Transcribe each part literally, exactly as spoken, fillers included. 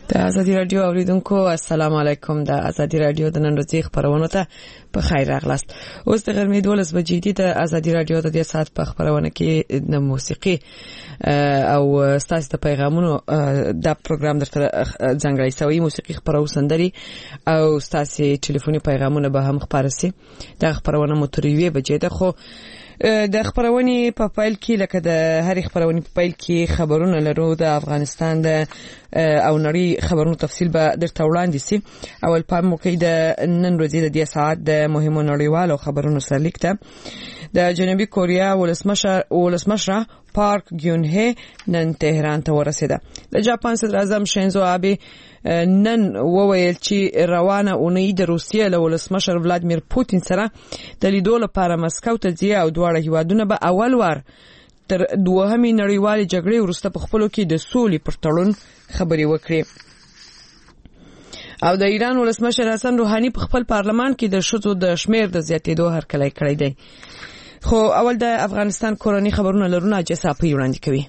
د ازادي رادیو اوریدونکو السلام علیکم. د ازادي رادیو د نن ورځې خبرونه ته په خیر راغلاست. اوس د غرمې دولس بجې دي. د ازادي رادیو د دې ساعت په خبرونه کې د موسیقي او ستاسو د پیغامونو د پروګرام درته ځانګړی شوی موسیقي خبرونه سندري او ستاسو ټلیفوني پیغامونه به هم خبرې سي. د خبرونه متریوي بجې ده. خو د خبرونې په فایل کې لکه د هر خبرونې په فایل کې خبرونه لرو. د افغانستان د او نړۍ خبرونو تفصیل به درته وړاندې سي. اول پام وکړئ د نن ورځې د دې ساعت د مهمو نړیوالو خبرونو سرلیک ته. د جنوبي کوریا ولسمشر ولسمشر پارک ګیون هی نن تهران ته ورسېده. د جاپان صدر اعظم شینزو آبه نن وویل چې روانه اونۍ د روسیې له ولسمشر ولادمیر پوتین سره د لیدو لپاره مسکو ته ځي او دواړه هیوادونه به اول وار تر دوهمې نړیوالې جګړې وروسته په خپلو کې د سولې پر تړون خبرې وکړي. او د ایران ولسمشر حسن روحاني په خپل پارلمان کې د شذو د شمیر د زیاتېدو هرکلی کړی دی. خو اول د افغانستان کورنۍ خبرونه لرونه جسا په وړاندې کوي.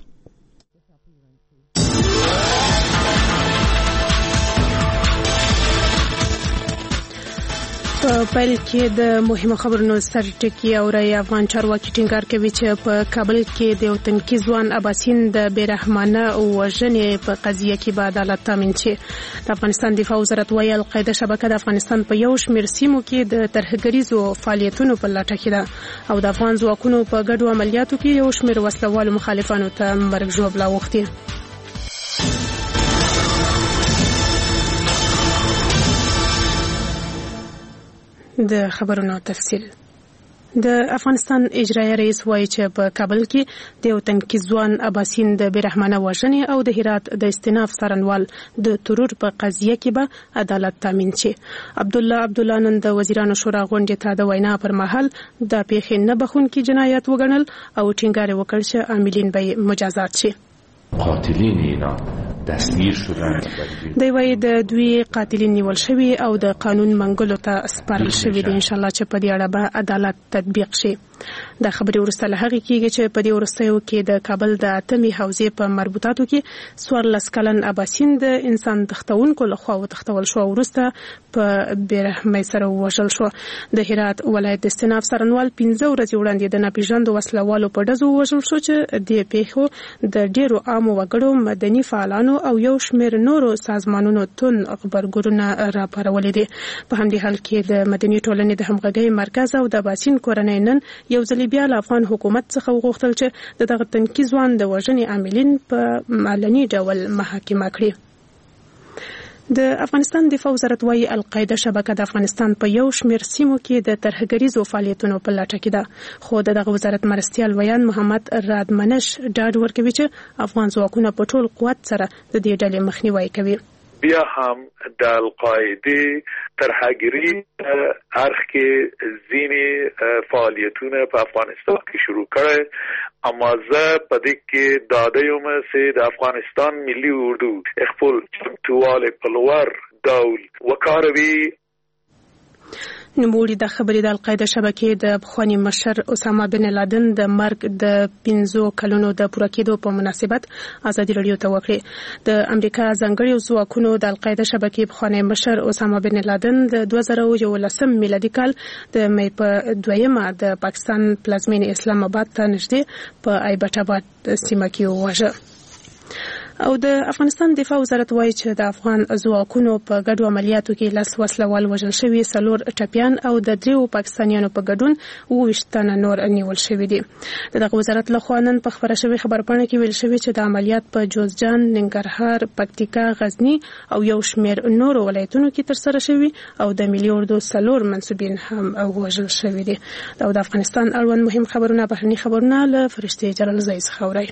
په پیل کې د مهمو خبرونو سرټکی او رای افغان چارواکي ټینګار کوي چې په کابل کې د یو تنکي ځوان اباسین د بیرحمانه او وژنې په قضیه کې به عدالت تامین شي. د افغانستان دفاع وزارت وايي القاعده شبکه د افغانستان په یو شمېر سیمو کې د ترهګریزو فعالیتونو په لټه کې ده او د افغان ځواکونو په ګډو عملیاتو کې یو شمېر وسلوالو مخالفانو ته مرګ ژوبله وغوښتي. د خبرونو تفصیل. د افغانستان اجرایي رئیس وایي چې په کابل کې د یو تنکي ځوان اباسین د بیرحمانه وژنې او د هرات د استیناف څارنوال د ترور په قضیه کې به عدالت تامین شي. عبد الله عبد الله نن د وزیرانو شورا غونډې ته د وینا پر مهال د پیښې نه بخونکي جنایت وګڼل او ټینګار وکړ چې عاملین به مجازات شي. قاتلین اینا دستگیر شدن. دی وایي د دوی قاتلین نیول شوي او د قانون منګلو ته سپارل شوي دي. ان شاء الله چې په دې اړه به عدالت تطبیق شي. د خبرې وروسته له هغې کېږي چې په دې وروستیو کې د کابل د اتمې حوزې په مربوطاتو کې څوارلس کلن اباسین د انسان تښتونکو لخوا وتښتول شو او وروسته په بېرحمۍ سره ووژل شو. د هرات ولایت د استیناف څارنوال پنځه ورځې وړاندې د ناپېژاندو وسلوالو په ډزو ووژل شو چې دې پیښو د ډېرو عامو وګړو مدني فعالانو او یو شمېر نورو سازمانونو تون غبرګونونه راپارولي دي. په همدې حال کې د مدني ټولنې د همغږۍ مرکز او د اباسین کورنۍ نن یو ځلې بیا له افغان حکومت څخه وغوښتل چې د دغه تنکي ځوان د وژنې عاملین په علني ډول محاکمه کړي. د افغانستان دفاع وزارت وايي القاعده شبکه د افغانستان په یو شمېر سیمو کې د ترهګریزو فعالیتونو په لټه کې ده. خو د دغه وزارت مرستیال ویان محمد رادمنش ډاډ ورکوي چې افغان ځواکونه په ټول قوت سره د دې ډلې مخنیوي کوي. بیا هم د القاعده ترهګری اړخ کې ځینې فعالیتونه په افغانستان کې شروع کړي اما زه په دې کې داده یم چې د افغانستان ملي اردو خپل چمتووالی په لوړ ډول وکاروي. نوموړي د خبرې د القاعده شبکې د پخواني مشر اسامه بن لادن د مرګ د پنځو کلونو د پوره کېدو په مناسبت ازادي رادیو ته وکړې. د امریکا ځانګړي ځواکونو د القاعده شبکې پخواني مشر اسامه بن لادن د دوه زره یولسم میلادي کال د مې په دویمه د پاکستان پلازمینې اسلام آباد ته نږدې په ایبټ آباد سیمه کې وواژه. او د افغانستان دفاع وزارت وايي چې د افغان ځواکونو په ګډو عملیاتو کې لس وسلوال وژل شوي، څلور ټپیان او د دریو پاکستانیانو په ګډون اووه ویشت تنه نور نیول شوي دي. دغه وزارت لخوا نن په خبره شوې خبرپاڼه کې ویل شوي چې د عملیات په جوزجان، ننګرهار، پکتیکا، غزنی او یو شمېر نورو ولایتونو کې ترسره شوي او د ملي اردو څلور منسوبین هم وژل شوي دي. او د افغانستان اړوند مهم خبرونه بهرني خبرونه له فرشتې جلال زئی څخه اورئ.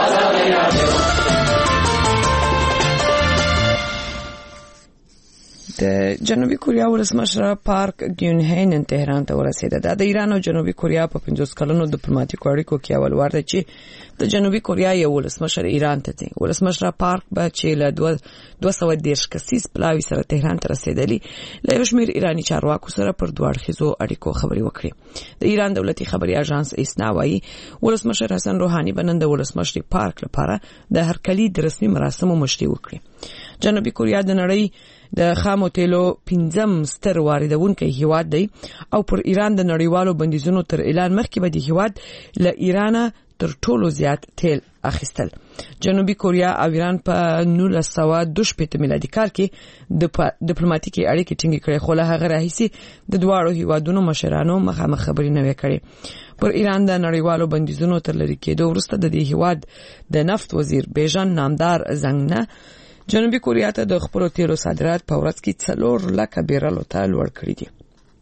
د جنوبي کوریا ولسمشر پارک ګیون هی نن تهران ته ورسېده. د ایران او جنوبي کوریا په پنځوس کلنو ډیپلوماټیکو اړیکو کې اول وار دی چې د جنوبي کوریا یو ولسمشر ایران ته ځي. ولسمشر پارک به چې له دوه سوه دېرش کسیز پلاوي سره تهران ته رسېدلی له یو شمېر ایراني چارواکو سره پر دوه اړخیزو اړیکو خبرې وکړي. د ایران دولتي خبري اژانس ایسنا وایي ولسمشر حسن روحاني به نن د ولسمشر پارک لپاره د هرکلي د رسمي مراسمو مشري وکړي. جنوبي کوریا د نړۍ د خامو تیلو پنځم ستر واردونکی هیواد دی او پر ایران د نړیوالو بندیزونو تر اعلان مخکې به د هیواد له ایران تر ټولو زیات تیل اخیستل. جنوبي کوریا او ایران په نولس سوه دوه شپېته میلادي کال کې د ډیپلوماټیکي اړیکې ټینګې کړې، خو له هغه راهیسې د دواړو هیوادونو مشرانو مخامخ خبرې نه وې کړې. پر ایران د نړیوالو بندیزونو تر لرې کېدو وروسته د دې هیواد د نفت وزیر بیژن نامدار زنګ نه جنوبي کوریا ته د خپلو تیلو صادرات په ورځ کې څلور لکه بیرلو ته لوړ کړي دي.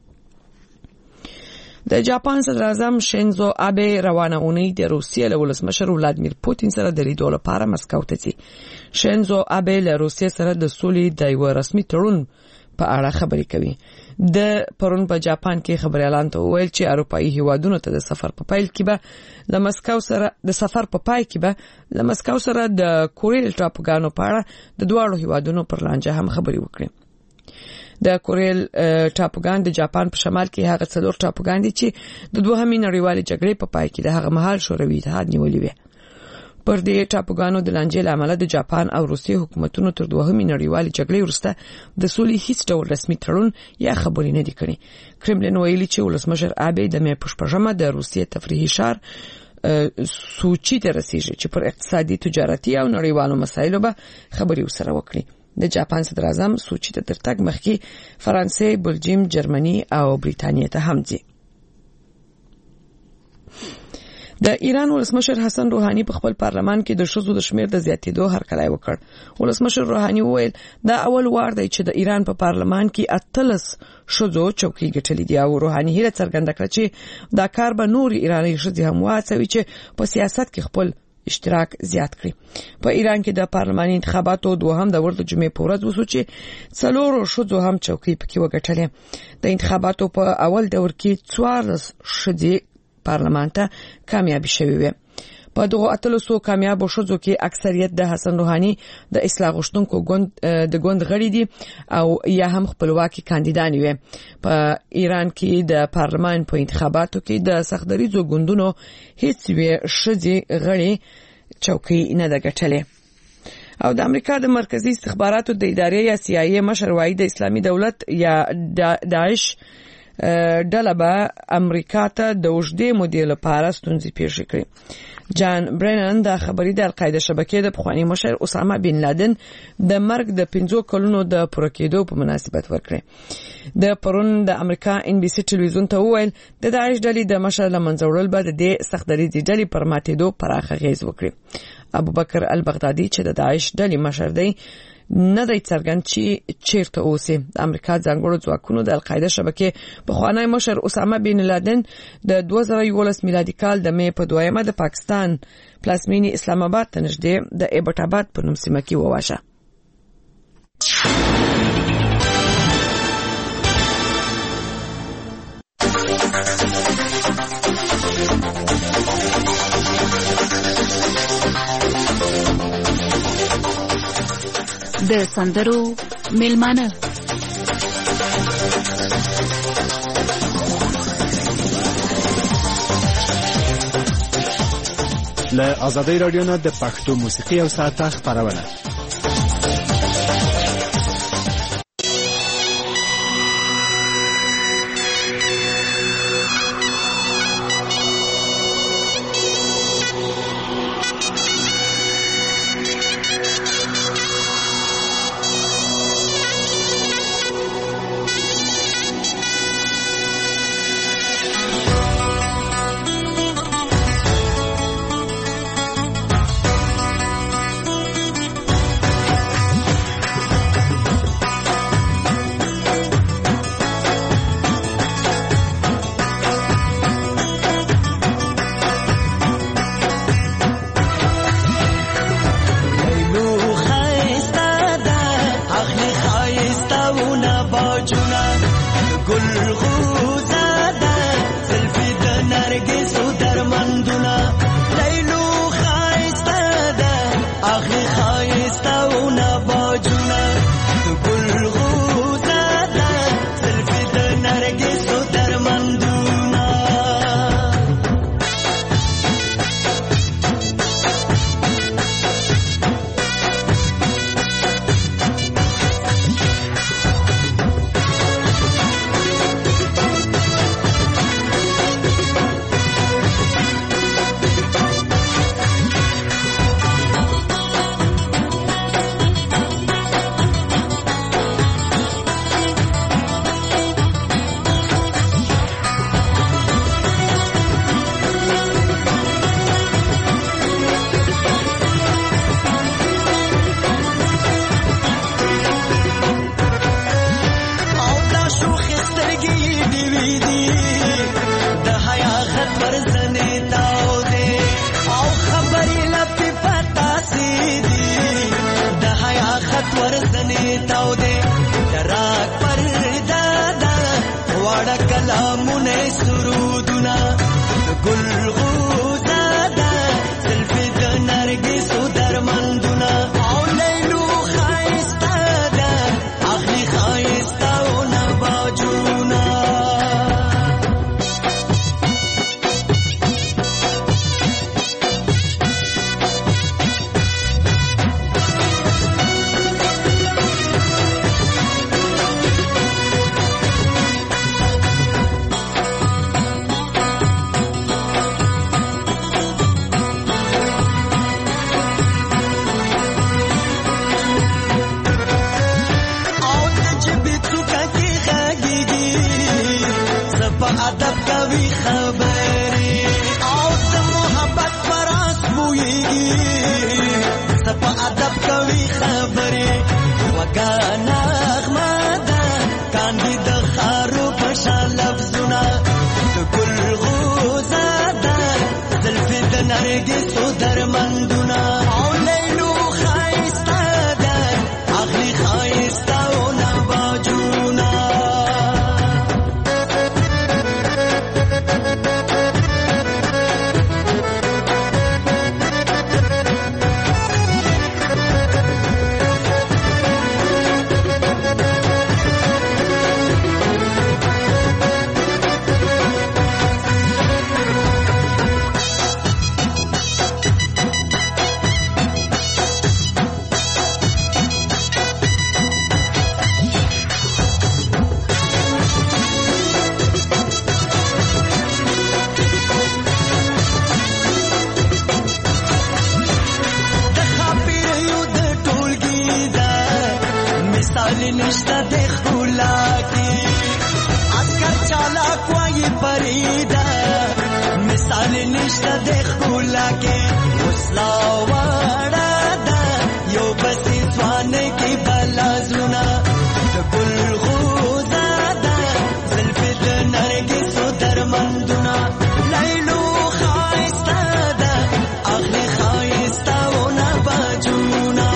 د جاپان صدر اعظم شینزو آبه روانه اونۍ د روسیې له ولسمشر ولادیمیر پوتین سره د لیدو لپاره مسکو ته ځي. شینزو آبه له روسیې سره د سولې د یو رسمي تړون په اړه خبرې کوي. د پرون په جاپان کې خبريالان ته وویل چې اروپאי هیوادونو ته د سفر په پیل کې به د مسکو سره د سفر په پای کې به د مسکو سره د کوریل ټاپوګانو په اړه د دواړو هیوادونو پر لانجه هم خبرې وکړي. د کوریل ټاپوګان د جاپان په شمال کې هغه څلور ټاپوګان دي چې د دوهمې نړیوالې جګړې په پای کې د هغه مهال شوروي اتحاد نیولې وي. پر دې ټاپوګانو د لانجې لامل د جاپان او روسیې حکومتونو تر دوهمې نړیوالې جګړې وروسته د سولې هیڅ ډول رسمي تړون یا خبرې نه دي کړې. کرملین ویلي چې ولسمشر آبه د مې په شپږمه د روسیې تفریحي ښار سوچي ته رسیږي چې پر اقتصادي، تجارتي او نړیوالو مسایلو به خبرې وسره وکړي. د جاپان صدر اعظم سوچي ته تر تګ مخکې فرانسې، بلجیم، جرمني او بریتانیا ته هم ځي. د ایران ولسمشر حسن روحاني په خپل پارلمان کې د ښځو د شمیر د زیاتېدو هرکلی وکړ. ولسمشر روحاني وویل دا اول وار دی چې د ایران په پارلمان کې اتلس ښځو چوکۍ ګټلې دي او روحاني هیله څرګنده کړه چې دا کار به نور ایراني ښځې هم وهڅوي چې په سیاست کې خپل اشتراک زیات کړي. په ایران کې د پارلماني انتخاباتو دوهم دور د جمعې په ورځ وشو چې څلورو ښځو هم چوکۍ پکې وګټلې. د انتخاباتو په اول دور کې څوارلس ښځې پارلمان ته کامیابی شوې وي. په دغه اتلسو کامیابو ښځو کې اکثریت د حسن روحاني د اصلاح غوښتونکو ګوند د ګوند غړي دي او یا هم خپلواکي کاندیدان وي. په ایران کې د پارلمان په انتخاباتو کې د سختدریزو ګوندونو هیڅ وی ښځې غړي چوکۍ نه ده ګټلې. او د امریکا د مرکزی استخباراتو د ادارې یا سی آی ای مشر وايي د اسلامي دولت یا داعش ډله به امریکا ته د اوږدې مودې لپاره ستونزې پیښې کړي. جان برینن د خبري د القاعده شبکې د پخوانی مشر اسامه بن لادن د مرګ د پنځو کلونو د پوره کېدو په مناسبت ورکړي. د پرون د امریکا ان بي سي ټلویزیون ته وویل د داعش ډلې د مشر لمنځه وړل به د دې سختدریزې ډلې پر ماتېدو پراخه غیز وکړي. ابوبکر البغدادي چې د داعش ډلې مشر دی نه دی څرګند چې چیرته اوسي. د امریکا ځانګړو ځواکونو د القاعده شبکې پخوانی مشر اسامه بن لادن د دوه زره یولس میلادي کال د مې په دویمه د پاکستان پلازمینې اسلام آباد ته نږدې د ایبټ آباد په نوم سیمه کې وواژه. د سندرو میلمانه له آزادۍ رادیو نه د پښتو موسیقي او ساعته خبرونه. ورزنې تاو دې دراک پر دادا واړه کلامونه سرودونه ګل غوزاده زلفې د نرګسو درمندونه او لیلو ښایسته ده اخلي ښایستهونه باجونه ادب کوي خبرې او د محبت پراس بويږي سپ ادب کوي خبرې وګانا احمد کاندي د خارو پښا لفظونه د ګل غوزاده زلفې د نرګسو درمندونه او لیلو ښایسته ده اخلي ښایستهونه باجونه نشتا د خلا کې اسکر چالاک وای پریدا مثال نشتا د خلا کې وسلا وړا دا یو بسې ځوان کې بلا زونه د ګل غوزاده زلفې د نرګسو درمندونه لیلو ښایسته ده اخلي ښایستهونه باجونه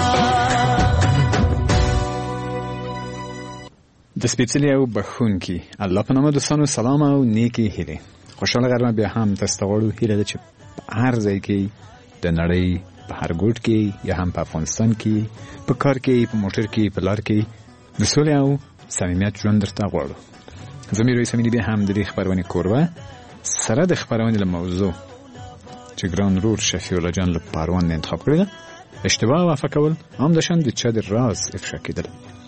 د سپېڅلي او بخښونکي الله په نامه دوستانو سلام او نیکې هیلې. خوشحاله غرمه بیا هم تاسو ته غواړو هیله ده چې هر ځای کې د نړۍ په هر ګوټ کې یا هم په افغانستان کې په کار کې په موټر کې په لار کې د سولې او صمیمیت ژوند درته غواړو. زه میرویس امینی بیا هم د دې خپرونې کوربه سره د خپرونې له موضوع چې ګران رور شفیع الله جان له پاروان نه انتخاب کړی ده اشتباه وافه کول هم د شان د چا د راز افشا کېدل.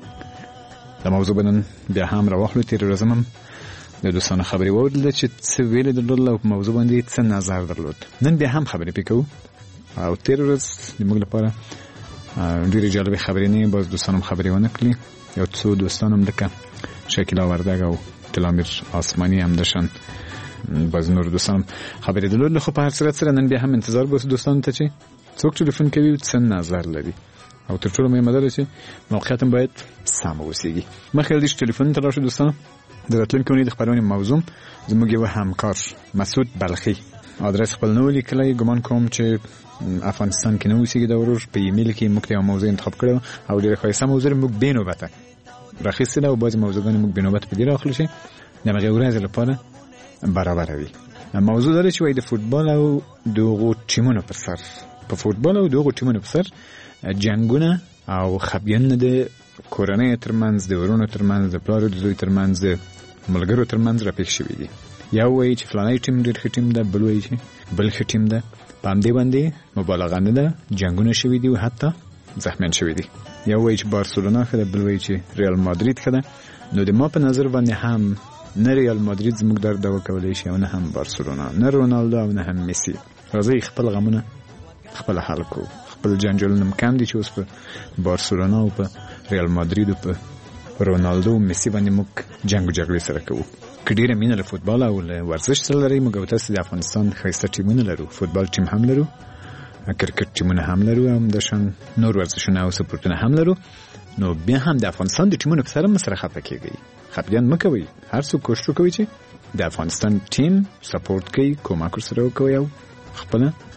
د موضوع بنن بیا هم راوخلو تیر ورځ هم د دوستانو خبرې واورېدل چې څه ویلې درلودل او په موضوع باندې څه نظر درلود. نن بیا هم خبرې پې کوو او تیر ورځ د موږ لپاره ډېرې جالبې خبرې نه باز دوستان هم خبرې ونه کړي. یو څو دوستان هم لکه شکیلا وردګ او تلامیر آسماني هم دشن باز نور دوستان هم خبرې درلودل. خو په هر صورت سره نن بیا هم انتظار باسو دوستانو ته چې څوک ټلیفون کوي او څه نظر لري او تر ټولو مهمه ده چې موقعیت هم باید سم اوسېږي. مخکې له دې چې ټلیفون ته راشو دوستانو د راتلونکې اونۍ د خپرونې موضوع زموږ یو همکار مسعود بلخي ادرس خپل نه ولیکلی ګمان کوم چې افغانستان کې نه اوسېږي د ورور په ایمیل کې موږ ته یو موضوع انتخاب کړو او ډېره ښایسته موضوع موږ بې نوبته راخیستې ده او بعضې موضوعګانې موږ بې نوبته په دې راخلو چې د هغې ورځې لپاره برابره وي. موضوع دا ده چې وایي د فوټبال او د هغو ټیمونو پر سر په فوټبال او د هغو ټیمونو پر سر جنگونه او خپګانونه د کورنۍ ترمنځ د ورونو ترمنځ د پلار د زوی ترمنځ د ملګرو ترمنځ راپېښ شوي دي. یو وایي چې فلانی ټیم ډېر ښه ټیم ده بل وایي چې بل ښه ټیم ده. په همدې باندې مبالغه نه ده جنګونه شوي دي او حتی زخمیان شوي دي. یو وایي چې بارسلونا ښه ده بل وایي چې ریال مادرید ښه ده. نو د ما په نظر باندې هم نه ریال مادرید زموږ درد وکولی شي او نه هم بارسلونا نه رونالدو او نه هم میسي. راځئ خپل غمونه خپل حل کوو. خپل جنجالونه کم دي چې اوس په بارسلونا او په ریال مادرید او په رونالدو او میسي باندې موږ جنگ او جګړې سره کوو. که ډېره مینه له فوټبال او له ورزش سره لرئ موږ او تاسو د افغانستان ښایسته ټیمونه لرو. فوټبال ټیم هم لرو، کرکټ ټیمونه هم لرو، همداشان نور ورزشونه او سپورټونه هم لرو. نو بیا هم د افغانستان د ټیمونو په سره مه سره خفه کېږئ، خفګان مه کوئ. هر څوک کوښښ کوي چې د افغانستان ټیم سپورټ کوي، کومک ورسره وکوئ او خپله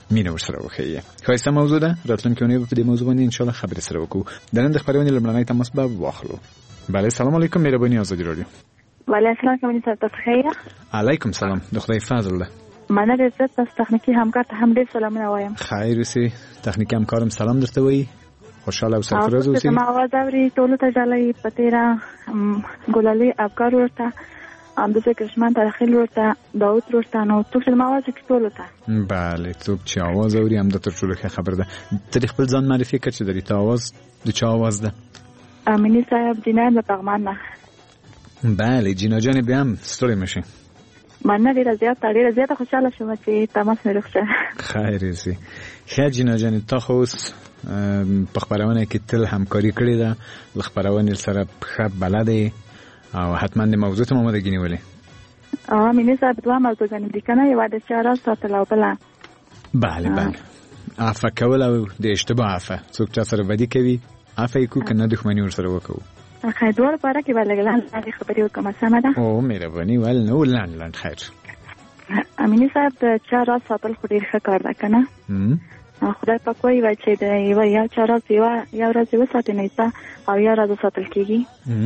مینه ورسره وښیي. ښایسته موضوع ده، راتلونکې اونۍ به په دې موضوع باندې انشاءالله خبرې سره وکړو. د نن د خپرونې لومړنی تماس به واخلو. بله، سلام علیکم، مهرباني ازادي رادیو. بله، السلام علیکم، تاسو ښه؟ علیکم سلام، د خدای فضل ده. مننه ډېر زیات، تاسو تخنیکي همکار ته هم ډېر سلامونه وایم. خیر اوسې، تخنیکي همکارم سلام درته وایي. خوشحاله او سرفراز اوسئ. ما आवाज اوري ټولو ته جالي پتیرا ګلالي افکار ورته اندازه کرشمان تاریخي ورته داوود ورته نو ټول ما आवाज کې ټولو ته. بله، څوک چې आवाज اوري هم د تر ټولو ښه خبر ده. ته خپل ځان معرفي کړه چې د دې आवाज د چا आवाज ده؟ امینی صاحب جناب د پغمان نه. بله جینا جان بیا هم ستړی مشي. مننه ډېره زیاته ډېره زیاته خوشحاله شوم چې تماس مې وکړ. خیر اوسې. ښه جینا جان، تا خو اوس په خپرونه کې تل همکاري کړې ده، له خپرونې سره ښه بلدې او حتما د موضوع ته مو آمادګي نیولې. امینی صاحب دوه موضوعګانې دي که نه، یوه د چاره ساتل او بله بله بله عفه کول او د اشتباه عفه. څوک چا سره بدي کوي عفه یې کړو، که نه دښمني ورسره وکړو. خیر، دواړو په اړه کې به لږ لنډ خبرې وکړم، سمه ده؟ او مهرباني ول نه لنډ لنډ. خیر امینی صاحب، د چا راز ساتل خو ډېر ښه کار ده که نه؟ خدای پاک وایي چې د یوه یو چا راز یو ورځ یې وساتې نه او یو راز وساتل کېږي.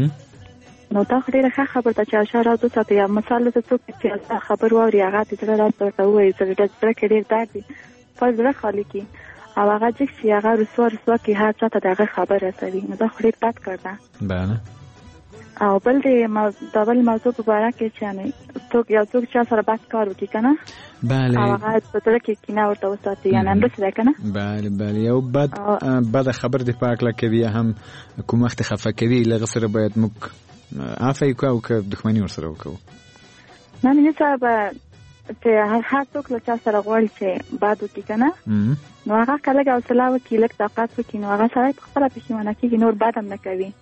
نو دا خو ډېره ښه خبره ده چې یو چا راز وساتې. یا مثال ته څوک چې خبر واوري هغه د زړه راز ورته ووایي، زړه کې ډېر درد وي، خپل زړه خالي کړي او هغه جګ شي، هغه رسوا رسوا کړي، هر چا ته د هغه خبر رسوي. نو دا خو ډېر بد کار ده. بله. او بل د دا بل موضوع په باره کې چې یعنې څوک یو څوک چا سره بد کار وکړي که نه، بله، او هغه په زړه کې کینه ورته وساتي، یعنې همداسې ده که نه؟ بله بله، یو بد بده خبر دې په هکله کوي، هم کوم وخت خفه کوي، له هغه سره باید موږ عفه یې کړو او که دښمني ورسره وکړو. نه مینې صاحب، چې هر څوک له چا سره غواړي چې بد وکړي که نه، نو هغه که لږ حوصله وکړي، لږ طاقت وکړي، نو هغه سړی په خپله پښیمانه کېږي، نور بد هم نه کوي.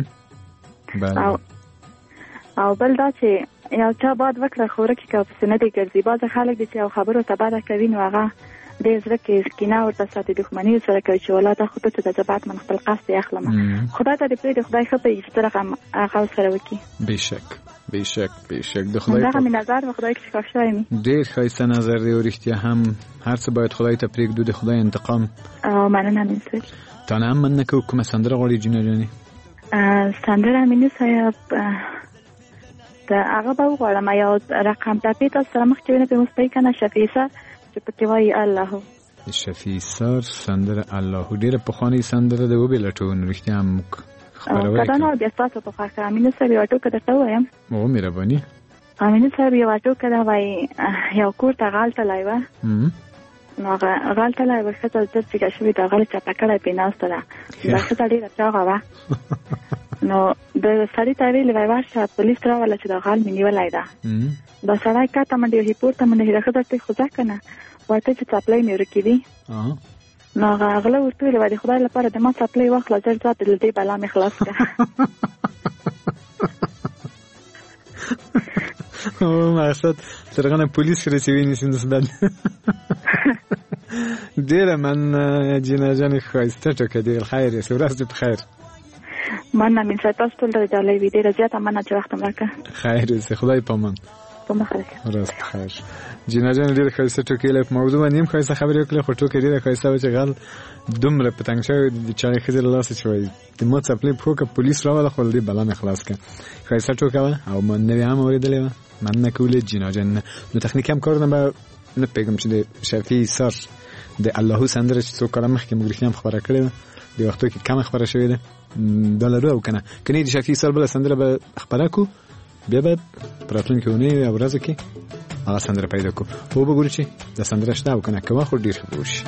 او او بل دا چې یو چا بد وکړه خو ورکې که پسې نه دی ګرځي. بعضې خلک دي چې یو خبر ورته بده کوي، نو هغه ډېر زړه کې کینه ورته ساتي، دښمني ورسره کوي چې والله دا خو ته چې د زه بعد من خپل قصد یې اخلم. خدای ته دې پرېږدي، خدای ښه پوهېږي چې څه رقم هغه ورسره وکړي. بېشک بېشک بېشک د خدای دغه مې نظر به خدای کې ښه شوی مې. ډېر ښایسته نظر دی او رښتیا هم هر څه باید خدای ته پرېږدو، د خدای انتقام. او مننه مې صاحب. تا نه هم مننه کوو. کومه سندره غواړې جینا جانې؟ سندره امیني صاحب د هغه به وغواړم، یو رقم ټپې تاسو سره مخکې وینه پرې موسیقي که نه، شفیع سر چې پکې وایي الله. شفیع سر سندره الله ډېره پخوانۍ سندره ده، وبېلټوو. رښتیا هم موږ خپرولی که دا نه بیا ستاسو په خوښه. امیني صاحب یوه ټوکه درته ووایم؟ او مهرباني. امیني صاحب یوه ټوکه ده، وایي یو کور ته غل تلی وه، نو هغه غل تلی وه، ښځه زر جګه شوې ده، غل چپه کړی پرې ناسته ده، دا ښځه ډېره چاغه وه. نو د سړي ته ویلې وای ورشه پولیس راوله چې دا غل مې نیولی ده. دا سړی کاته منډې وهي، پورته منډې وهي، دا ښځه ته خو ځه که نه، ورته چې څپلۍ مې ورکې دي. نو هغه غله ورته ویلې وای د خدای لپاره د ما څپلۍ واخله، ژر ځه له دې بلا مې خلاص کړه. مقصد سرغنه پولیس رسوي نیسي نسبت. ډېره مننه جینا جانې، ښایسته ټوکه دی. خیر یې ورځ دې په خیر. مننه مې صاحب، تاسو ټول ډېره جالۍ وي، ډېره زیاته مننه چې وخت مو راکړه. خیر اوسې، خدای په امان. په مخه دې ورځ په خیر. جینا جانې ډېره ښایسته ټوکې یې په موضوع باندې هم ښایسته خبرې وکړې، خو ټوکې ډېره ښایسته وه چې غل دومره په تنګ شوی د چاړې ښځې له لاسه چې وایي د ما څپلۍ پښو که پولیس راوله خو له دې بلا مې خلاص کړه. ښایسته ټوکه وه او نوې هم اورېدلې وه. مننه کوو جینا جان. نو تخنیکي همکارونه به نه پوهېږم چې د شفیع سر د اللهو سندره چې څو کاله مخکې موږ رښتیا هم خپره کړې وه، د وختو کې کمه خپره شوې ده، دا لرو او که نه که نه د شفیع سر بله سندره به خپره کړو، بیا به په راتلونکې اونۍ او ورځو کې هغه سندره پیدا کړو، خو به ګورو چې دا سندره شته او که نه، که وخت ډېر ښه به وشي.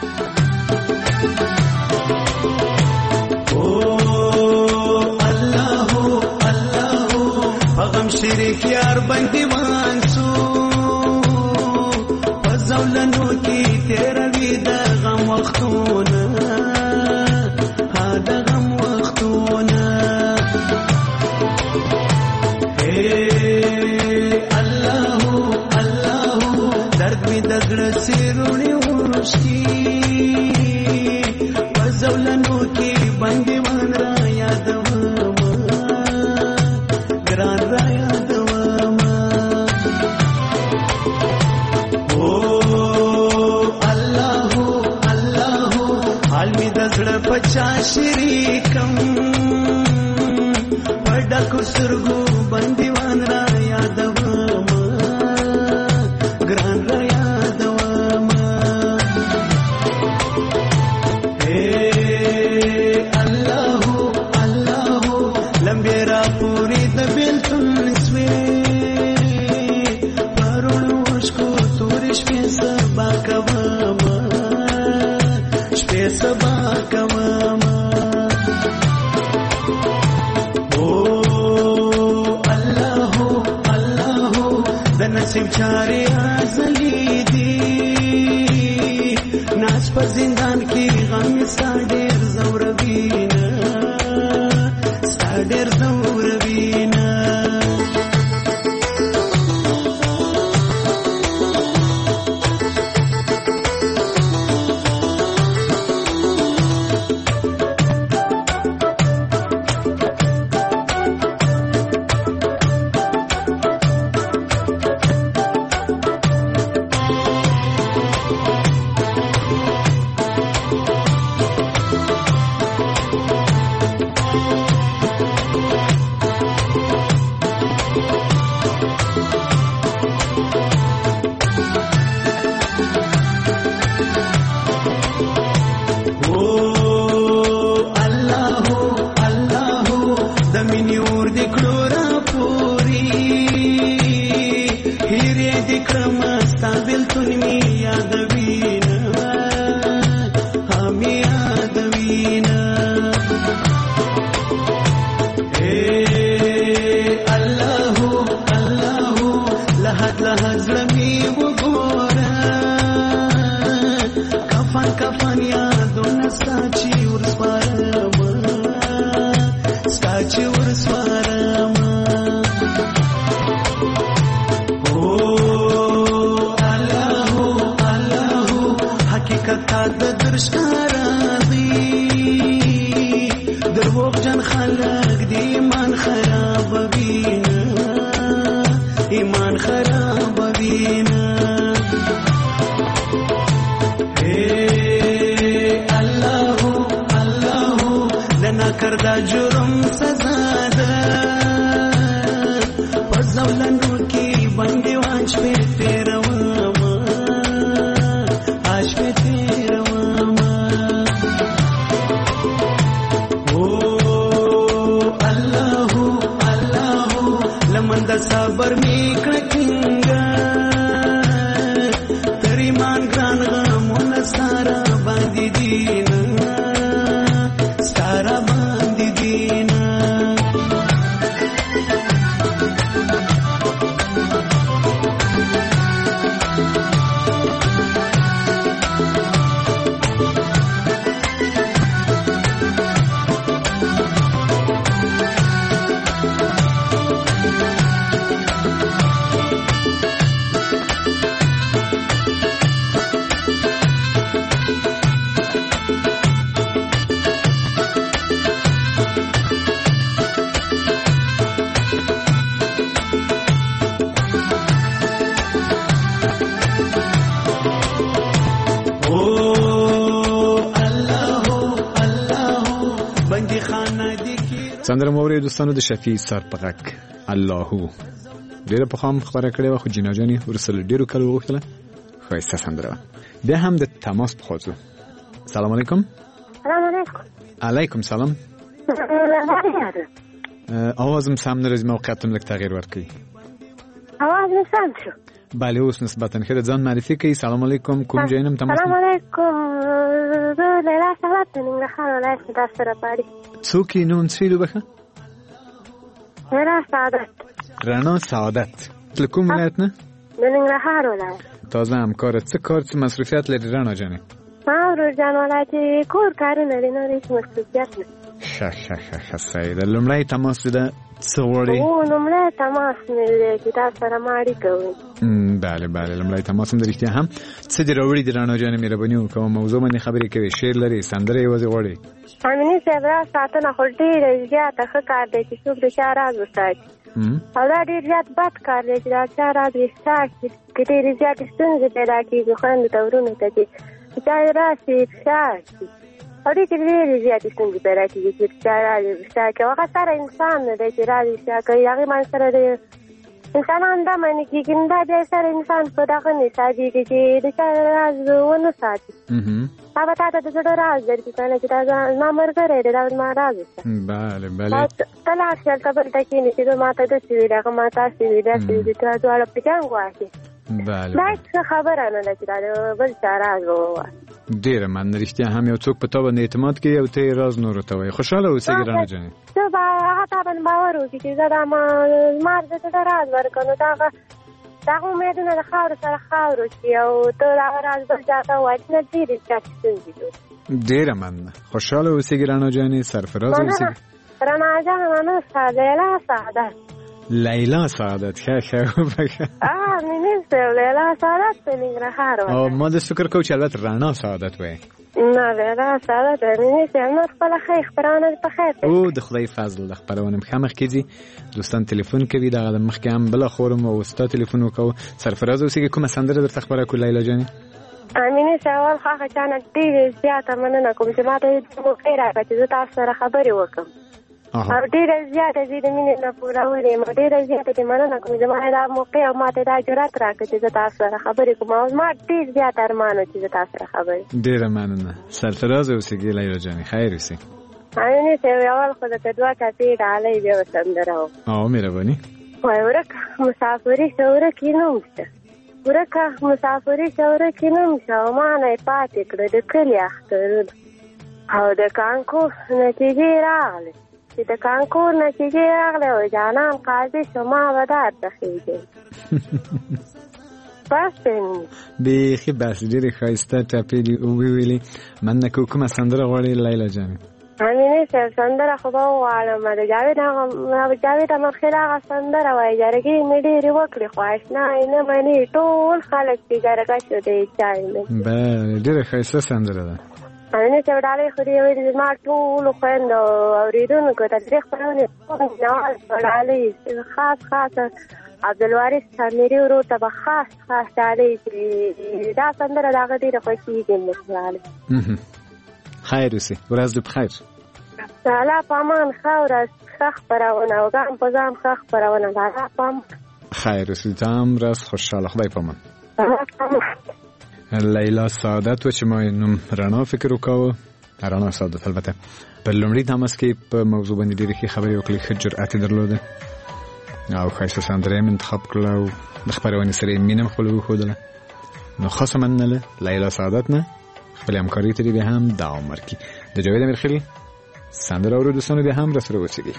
غم شریک یار باندې وانسو پزولنو کې تیروي د غم وختونه، ها د غم وختونه. اے الله الله درد می د زړه سیرونی ورشي پزولنو کې باندې ون را یادو ګران را یادوما. او الله شریکم پډکو سرګو بندیوان را یادوم ګران را یادوم اے الله الله لمبه را پوری د بیلتون سوي پرونو شکو تورش په سبا کوم شپه سبا کوم نصیب چارے ازلی دی ناس په زندان کې غم ساډر زوروینا ساډر زوروینا کردا جرم سزا ده پزولنو کی بندي واش په تیروم آش په تیروم او الله الله لمن د صبر می کړکینګا تریمان ګران غمون سارا باندې دین سارا سندره موري دوستانو د شفیع سر په غک الله ډیره په خام خبره کړې و خو جناجانی ورسره ډیرو کلو وغوښتله خایسته سندره بیا هم د تماس په خاطر سلام علیکم سلام علیکم علیکم سلام اوازم سم نه راځي موقعیتم لک تغییر ورکړي اواز مې سم شو بله اوس نسبتا ښه ځان معرفي کړئ سلام علیکم کوم ځای نم تماس سلام علیکم زه لیلا سعادت د ننګرهار ولایت کې تاسو سره پاړی څوک یې نوم څه وبخه لیلا سعادت رڼا سعادت د کوم ولایت نه د ننګرهار ولایت تازه همکاره څه کار څه مصروفیت لري رڼا جانې ما ورور جان ولایت کور کارونه لري نو هیڅ مصروفیت نه ښه ښه ښه ښه صحیح ده لومړی تماس ده څه غواړئ او لومړی تماس مې دی چې تاسو سره ما اړیکه وم بله بله لومړی تماس هم د رښتیا هم څه دې راوړي د رڼا جانې مهرباني وکړه موضوع باندې خبرې کوي شعر لري سندره یوازې غواړئ امیني صاحب را ساتنه خو ډېره زیاته ښه کار دی چې څوک د چا راز وساتي او دا ډېر زیات بد کار دی چې دا چا راز وساتي که ډېرې زیاتې ستونزې پیدا کېږي خویندو ته ورونو ته چې چا یې راشي فشار شي اورې کې ډېرې زیاتې ستونزې پیدا کېږي چې رښتیا راځي رښتیا کوي هغه سره انسان نه دی چې راځي رښتیا کوي هغې باندې سره د انسانان دا منې کېږي نو دا بیا سره انسان په دغه نه حسابېږي چې د چا راز ونه ساتي هغه تا ته د زړه راز درکړي که نه چې دا زما ملګری دی دا زما راز وسته بله بله ته لاړ شې هلته بل ته کښېنې چې ما ته داسې ویل هغه ما تاسې ویل داسې ویل ته دواړه په جنګ واخلي دا څه خبره نه ده چې دا د بل چا راز ووایي ډېره مننه رښتیا هم یو څوک په تا باندې اعتماد کوي او ته یې راز نورو ته وایي خوشحاله اوسې ګرانه جانې ته به هغه تا باندې باور وکړي چې زه دا ما زما زه ته راز ورکړم نو دا هغه د هغه امیدونه د خاورو سره خاورو شي او ته د هغه راز بل چا ته ووایي نه ډېرې زیاتې ستونزې جوړي ډېره مننه خوشحاله اوسې ګرانه جانې سرفراز اوسې رڼا جانه مننه ستا لیلا سعادت لیلا سعادت ښه ښه وبخښه مینې صاحب لیلا سعادت په ننګرهار او ما داسې فکر کوم چې البته رڼا سعادت وایي نه لیلا سعادت مینې صاحب نور خپله ښه خپرونه په خیر او د خدای فضل د خپرونه مخامخ کېږي دوستان تلیفون کوي دغه د مخکې هم بله خورم او ستا تلیفون وکړو سرفراز اوسېږي کومه سندره درته خبره کړو لیلا جانې مینې صاحب اول خو هغه چا نه ډېرې زیاته مننه کوم چې ما ته موقع راکړه چې زه تاسو سره خبرې وکړم او ډېره زیاته زه د مینې نه پورولی یم ډېره زیاته دې مننه کوم زما دا موقع او ما ته دا جرأت راکړه چې زه تاسو سره خبرې کوم او زما ډېر زیات ارمان و چې زه تاسو سره خبرې ډېره مننه سرفراز اوسېږي لیلا جانې خیر اوسې مینې صاحب اول خو درته دوه ټپې ډالۍ بیا به سندره وم او مهرباني وایي ورکه مسافري شه ورکې نوم شه ورکه مسافري شه ورکې نوم شه او ما نه یې پاتې کړه د کلي اخترونه او د کانکور نتیجې راغلې چې د کانکور نتیجې راغلې او جانان قاضي شو ما به درته ښېګم بس دی بیخي بس ډېرې ښایسته ټپې دي وویلې مننه کوو کومه سندره غواړې لیلا جانې مینې صاحب سندره خو به وغواړم د جاوید هغه جاوید امیرخېل هغه سندره وایي جرګې مې ډېرې وکړې خو اشنا یې نه منې ټول خلک چې جرګه شو دی چا یې نه بله ډېره ښایسته سندره ده مینې صاحب ډالۍ خو دې ویلې زما ټولو خویندو اورېدونکو ته درې خپرونې ډالۍ خاص خاص عبدالوارث سامري ورور ته به خاص خاص ډالۍ چې دا سندره د هغه ډېره خوښېږي ډالۍ خیر اوسې ورځ دې بخیر د الله په امان ښه ورځ ښه خپرونه او ګام په ګام ښه خپرونه د الله په امان خیر اوسې ته هم ورځ خوشحاله خدای په امان لیلا سعادت و چې ما نوم رڼا فکر وکاوه رڼا سعادت البته په لومړي تماس کې په موضوع باندې ډېرې ښې خبرې وکړې ښه جرأت یې درلوده او ښایسته سندره یې انتخاب کړله او د خپرونې سره یې مینه هم خپله وښودله نو خاصه مننه لیلا سعادت نه خپل همکاري ته دې بیا هم دوام ورکړي د جاوید امیرخېل سندره اورو دوستانو بیا هم راسره اوسېږئ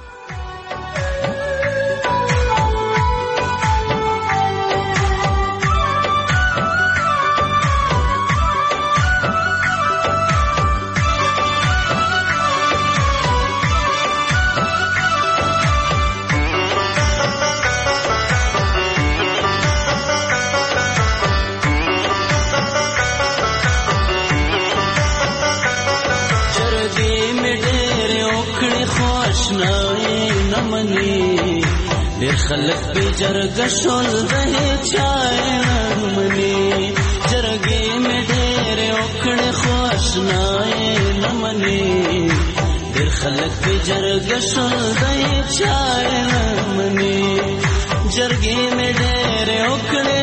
خلق به جرګه شول د هیچا منی جرګې مې ډېر وکړې خو اشنای نه مني ډېر خلق به جرګه شول د هیچا منی جرګې مې ډېر وکړې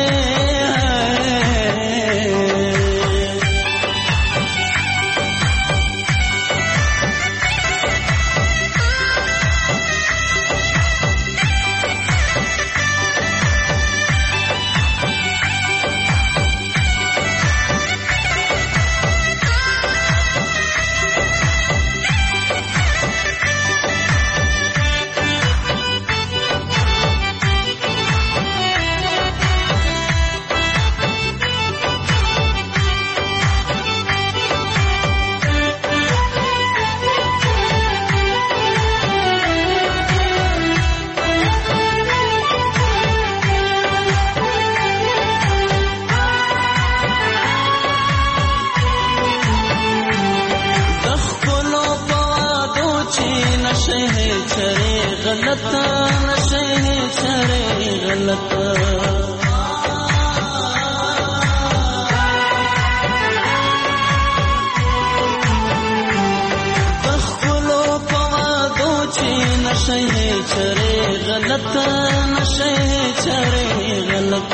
نشے چرے غلط نشے چرے غلط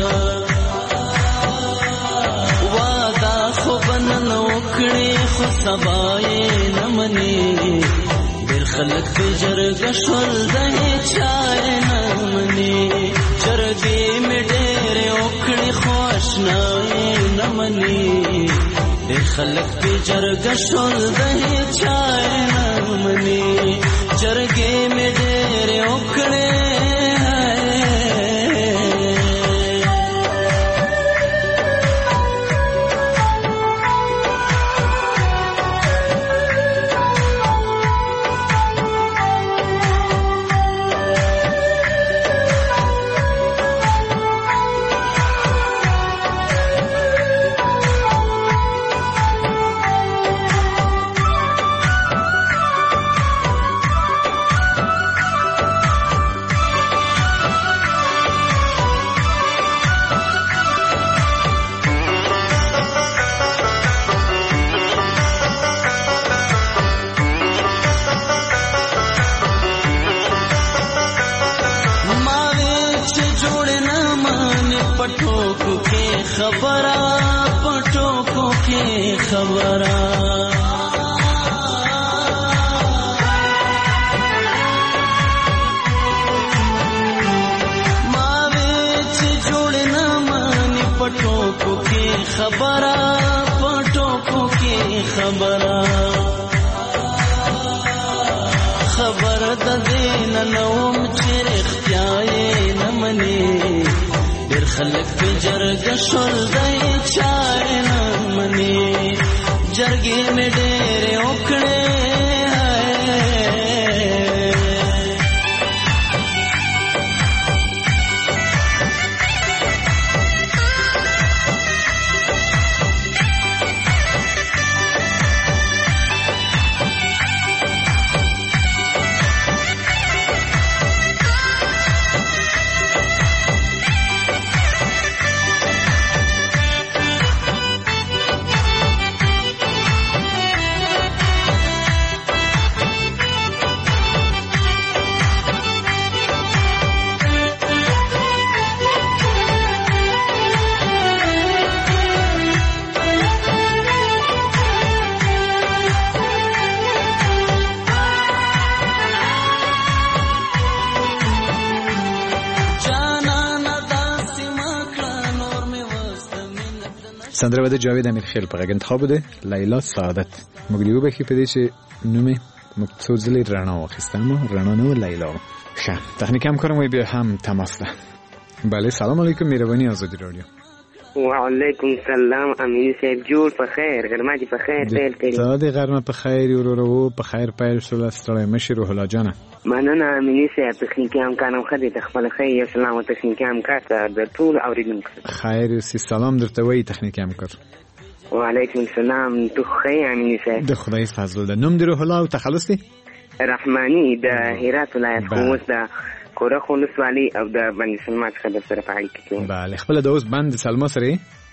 وعدہ خو بنن وکړي خو سبای نمني ډېر خلک په جرګه شول د چار نمني جرګې مې ډېر وکړي خو آشنای نمني ډېر خلک په جرګه شول د چار نمني جرګې مې ډېر وکړي خبرا پټو کو کې خبرا ما وچ جوړ نه مانی پټو کو کې خبرا پټو کو کې خبرا خبر د دین نوم چیرې اختیاي نه مني ډېر خلک په جرګه شول دی چار نمني جرګې مې ډېرې وکړې سندره بده جاوید امیرخیل په غږ انتخاب بده لیلا سعادت موږ دیو به کې پدې چې نومه مقصودلی رڼا واخیستم رڼا نو لیلا ښه تخنیک هم کارم وی به هم تماس ده بله سلام علیکم مهربانی آزادی رادیو وعلیکم السلام امین صاحب جوړ په خیر غرمه دې په خیر پیل کړي تا دې غرمه په خیر ورو په خیر پیل شول ستړی مشي روح الله جانه مننه امین صاحب تخنیکی هم کارم خدای ته خپل خیر سلام او تخنیکی هم کار د ټول اوریدونکو خیر سی سلام درته وی تخنیکی هم کار وعلیکم السلام تو خیر امین صاحب د خدای فضل ده نوم دې روح الله او تخلص دی رحمانی د هرات ولایت خوست د کوره خلص والی او د بند سلمہ څخه د سره فعال کیږي بله خپل د اوس بند سلمہ سره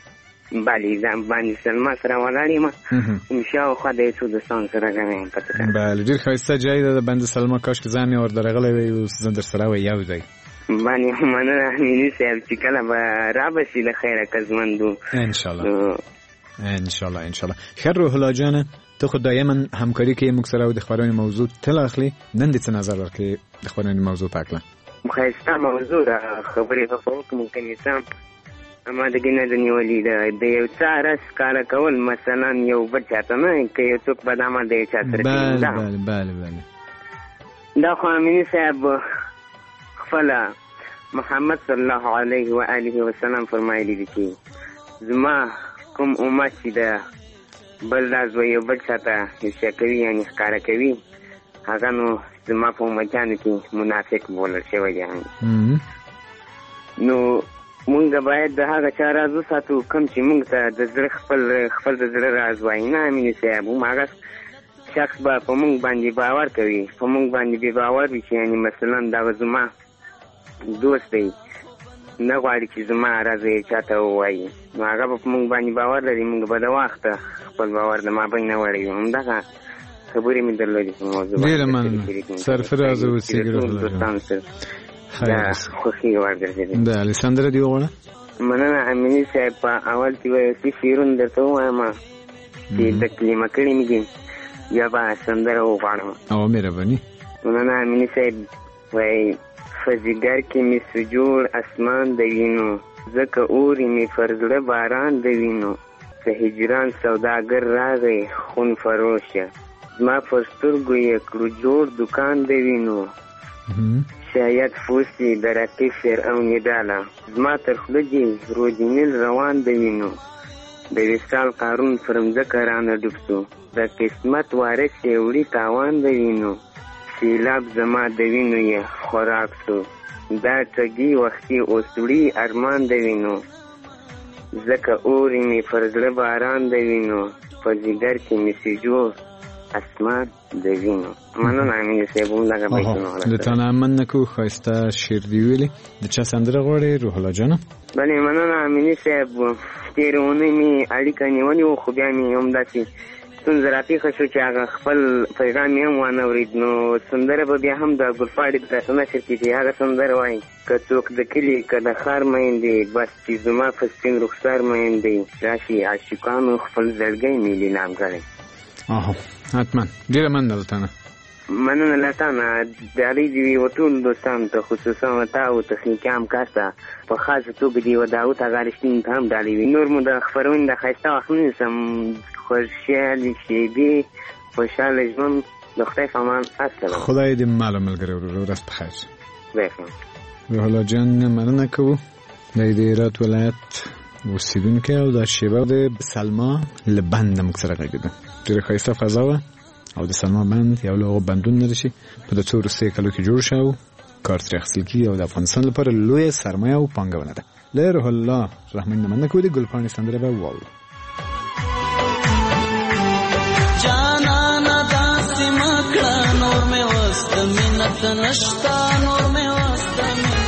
بله ځم بند سلمہ سره ولاړم ان شاء الله خو د څو دوستان سره غواړم پته بله ډیر ښایسته ځای ده د بند سلمہ کاش کې ځان ور درغلی وي او زه در سره وي یو ځای باندې مننه مینی صاحب چې کله به را بشي د خیره کزمندو ان شاء الله ان شاء الله ان شاء الله خیر روح الله جانه ته خو دایما همکاری کې موږ سره د خبرونې موضوع تل اخلي نن دې څه نظر ورکړي د خبرونې موضوع په اړه خاصه موضوع را خبرې په فوق ممکن یسام اما د ګنې د نیولې د یو څار کار کول مثلا یو بچاته نه کې یو څوک بدامه دی چا سره بله بله بله بله دا خو امین صاحب خپل محمد صلی الله علیه و آله وسلم فرمایلی دي چې زما کوم امت چې د بل راز و یو بل چاته افشا کوي یعنی ښکاره کوي هغه نو زما په امتیانو کې منافق بولل شوی دی نو مونږ باید د هغه چا راز وساتو کوم چې مونږ ته د زړه خپل خپل د زړه راز وایي نه امین صاحب هم هغه شخص به په مونږ باندې باور کوي په مونږ باندې بې باور وي چې یعنی مثلا دا زما دوست دی نه غواړي چې زما راز یې چاته ووایي نو هغه به په مونږ باندې باور لري مونږ به د وخته خپل باور د مابین نه وړی همدغه خبرې مې درلودې په موضوع ډېره مننه سرفراز اوسېږي روح الله جان دا خوښي ورګرځېدې د الکسندر دی وغواړه مننه امیني صاحب په اول کې به څه شعرونه درته ووایم چې د کلمه کړي مې دي بیا به سندره وغواړم او مهرباني مننه امیني صاحب وایي فزیګر کې مې سجوړ اسمان د وینو ځکه اوري مې پر زړه باران د وینو که هجران سوداګر راغی خون فروشه زما پر سترګو یې کړو جوړ دکان د وینو شاید فوسی د رقیب فرعون ډاله زما تر خوله دې روجینل روان د وینو د وصال قارون پر مځکه رانه ډوب سو د قسمت وارث یې وړي تاوان د وینو سیلاب زما د وینو یې خوراک سو دا ټګي وختي اوس وړي ارمان د وینو ځکه اوري مې پر زړه باران د وینو په ځیګر کې مې سجور اسمان د وینو مننه امین صاحب همدغه بیتونه د تا نه مننه کو ښایسته شعر دی ویلي د چا سندره غواړې روح الله جانه بلې مننه امین صاحب تېرې اونۍ مې اړیکه نیولې وه خو بیا مې همداسې ستونزه راپېښه شو چې هغه خپل پیغام یې هم وانه اورېد نو سندره به بیا هم د ګلپاړې په نشر کې چې هغه سندره وایي که څوک د کلي که د ښار میندې بس چې زما په سپین رخسار میندې راشي عاشقانو خپل زړګی مې لیلام کړی آها حتما ډېره مننه له تا نه مننه له تا نه ډالۍ دې وي و ټولو دوستانو ته خصوصا و تا او تخنیکي همکار ته په خاصه توګه دې و داود هغه رښتیني ته هم ډالۍ وي نور مو د خپرونې د ښایسته وخت نه نیسم خوشحالې شېبې خوشحاله ژوند د خدای په امان السلام خدای دې مال ملګری ورور ورځ په خیر بخیر روح الله جان مننه کوو د هرات ولایت اوسیدونکی او د شیبه د سلما له بند موږ سره غږېده ډېره ښایسته فضا وه او د سلما بند یو له هغو بندونو نه ده چې په د څو وروستیو کلو کې جوړ شو کار ترې اخیستل کېږي او د افغانستان لپاره لویه سرمایه او پانګونه ده له روح الله رحمن نه مننه کوو د ګلپاڼې سندره به واورو جانانا داسې مه کړه نور مې وس د مینت نشته نور مې وس د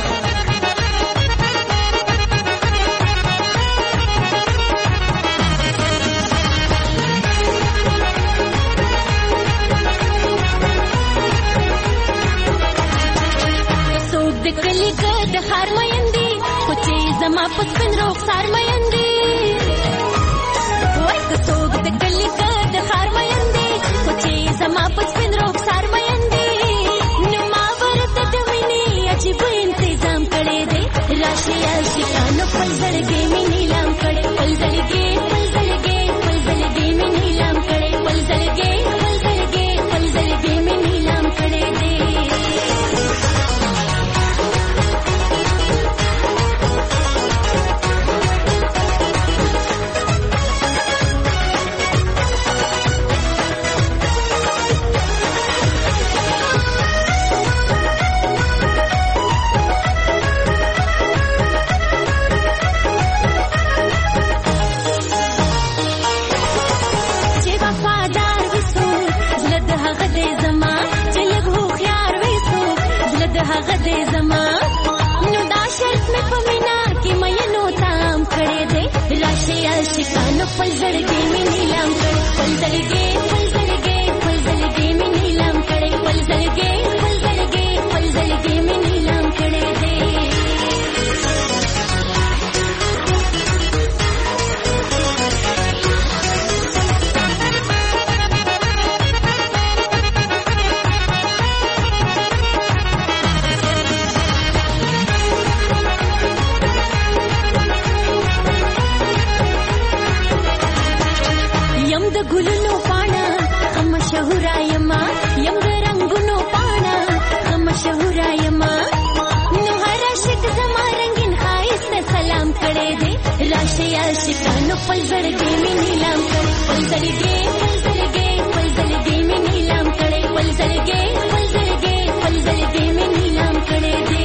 څوک د کلي که د ښار میندې خو چې زما په سپین رخسار میندې وای که څوک د کلي که د ښار میندې خو چې زما په سپین رخسار میندې نو ما ورته د مینې عجیب انتظام کړی دی راشي عاشقانو خپل زړګی مې نیلام کړی خپل زړګی خپل زړګی خپل زړګی مې نیلام کړی خپل زړګی خپل زړګی خپل زړګی مې نیلام کړی دی هغه دې زما نو دا شرط مې په مینا کې مینو تام کړی دی راشي عاشقانو خپل زړګی مې نیلام کړی خپل زړګی خپل زړګی خپل زړګی مې نیلام کړی خپل زړګی خپل زړګی خپل زړګی مې نیلام کړی دی یم د ګلونو پاڼه هم مشهوره یما یم د رنگونو پاڼه هم مشهوره یما نو هر عاشق زما رنگین ښایسته سلام کړی دی راشي عاشقانو خپل زړګی مې نیلام کړی خپل زړګی خپل زړګی خپل زړګی مې نیلام کړی خپل زړګی خپل زړګی خپل زړګی مې نیلام کړی دی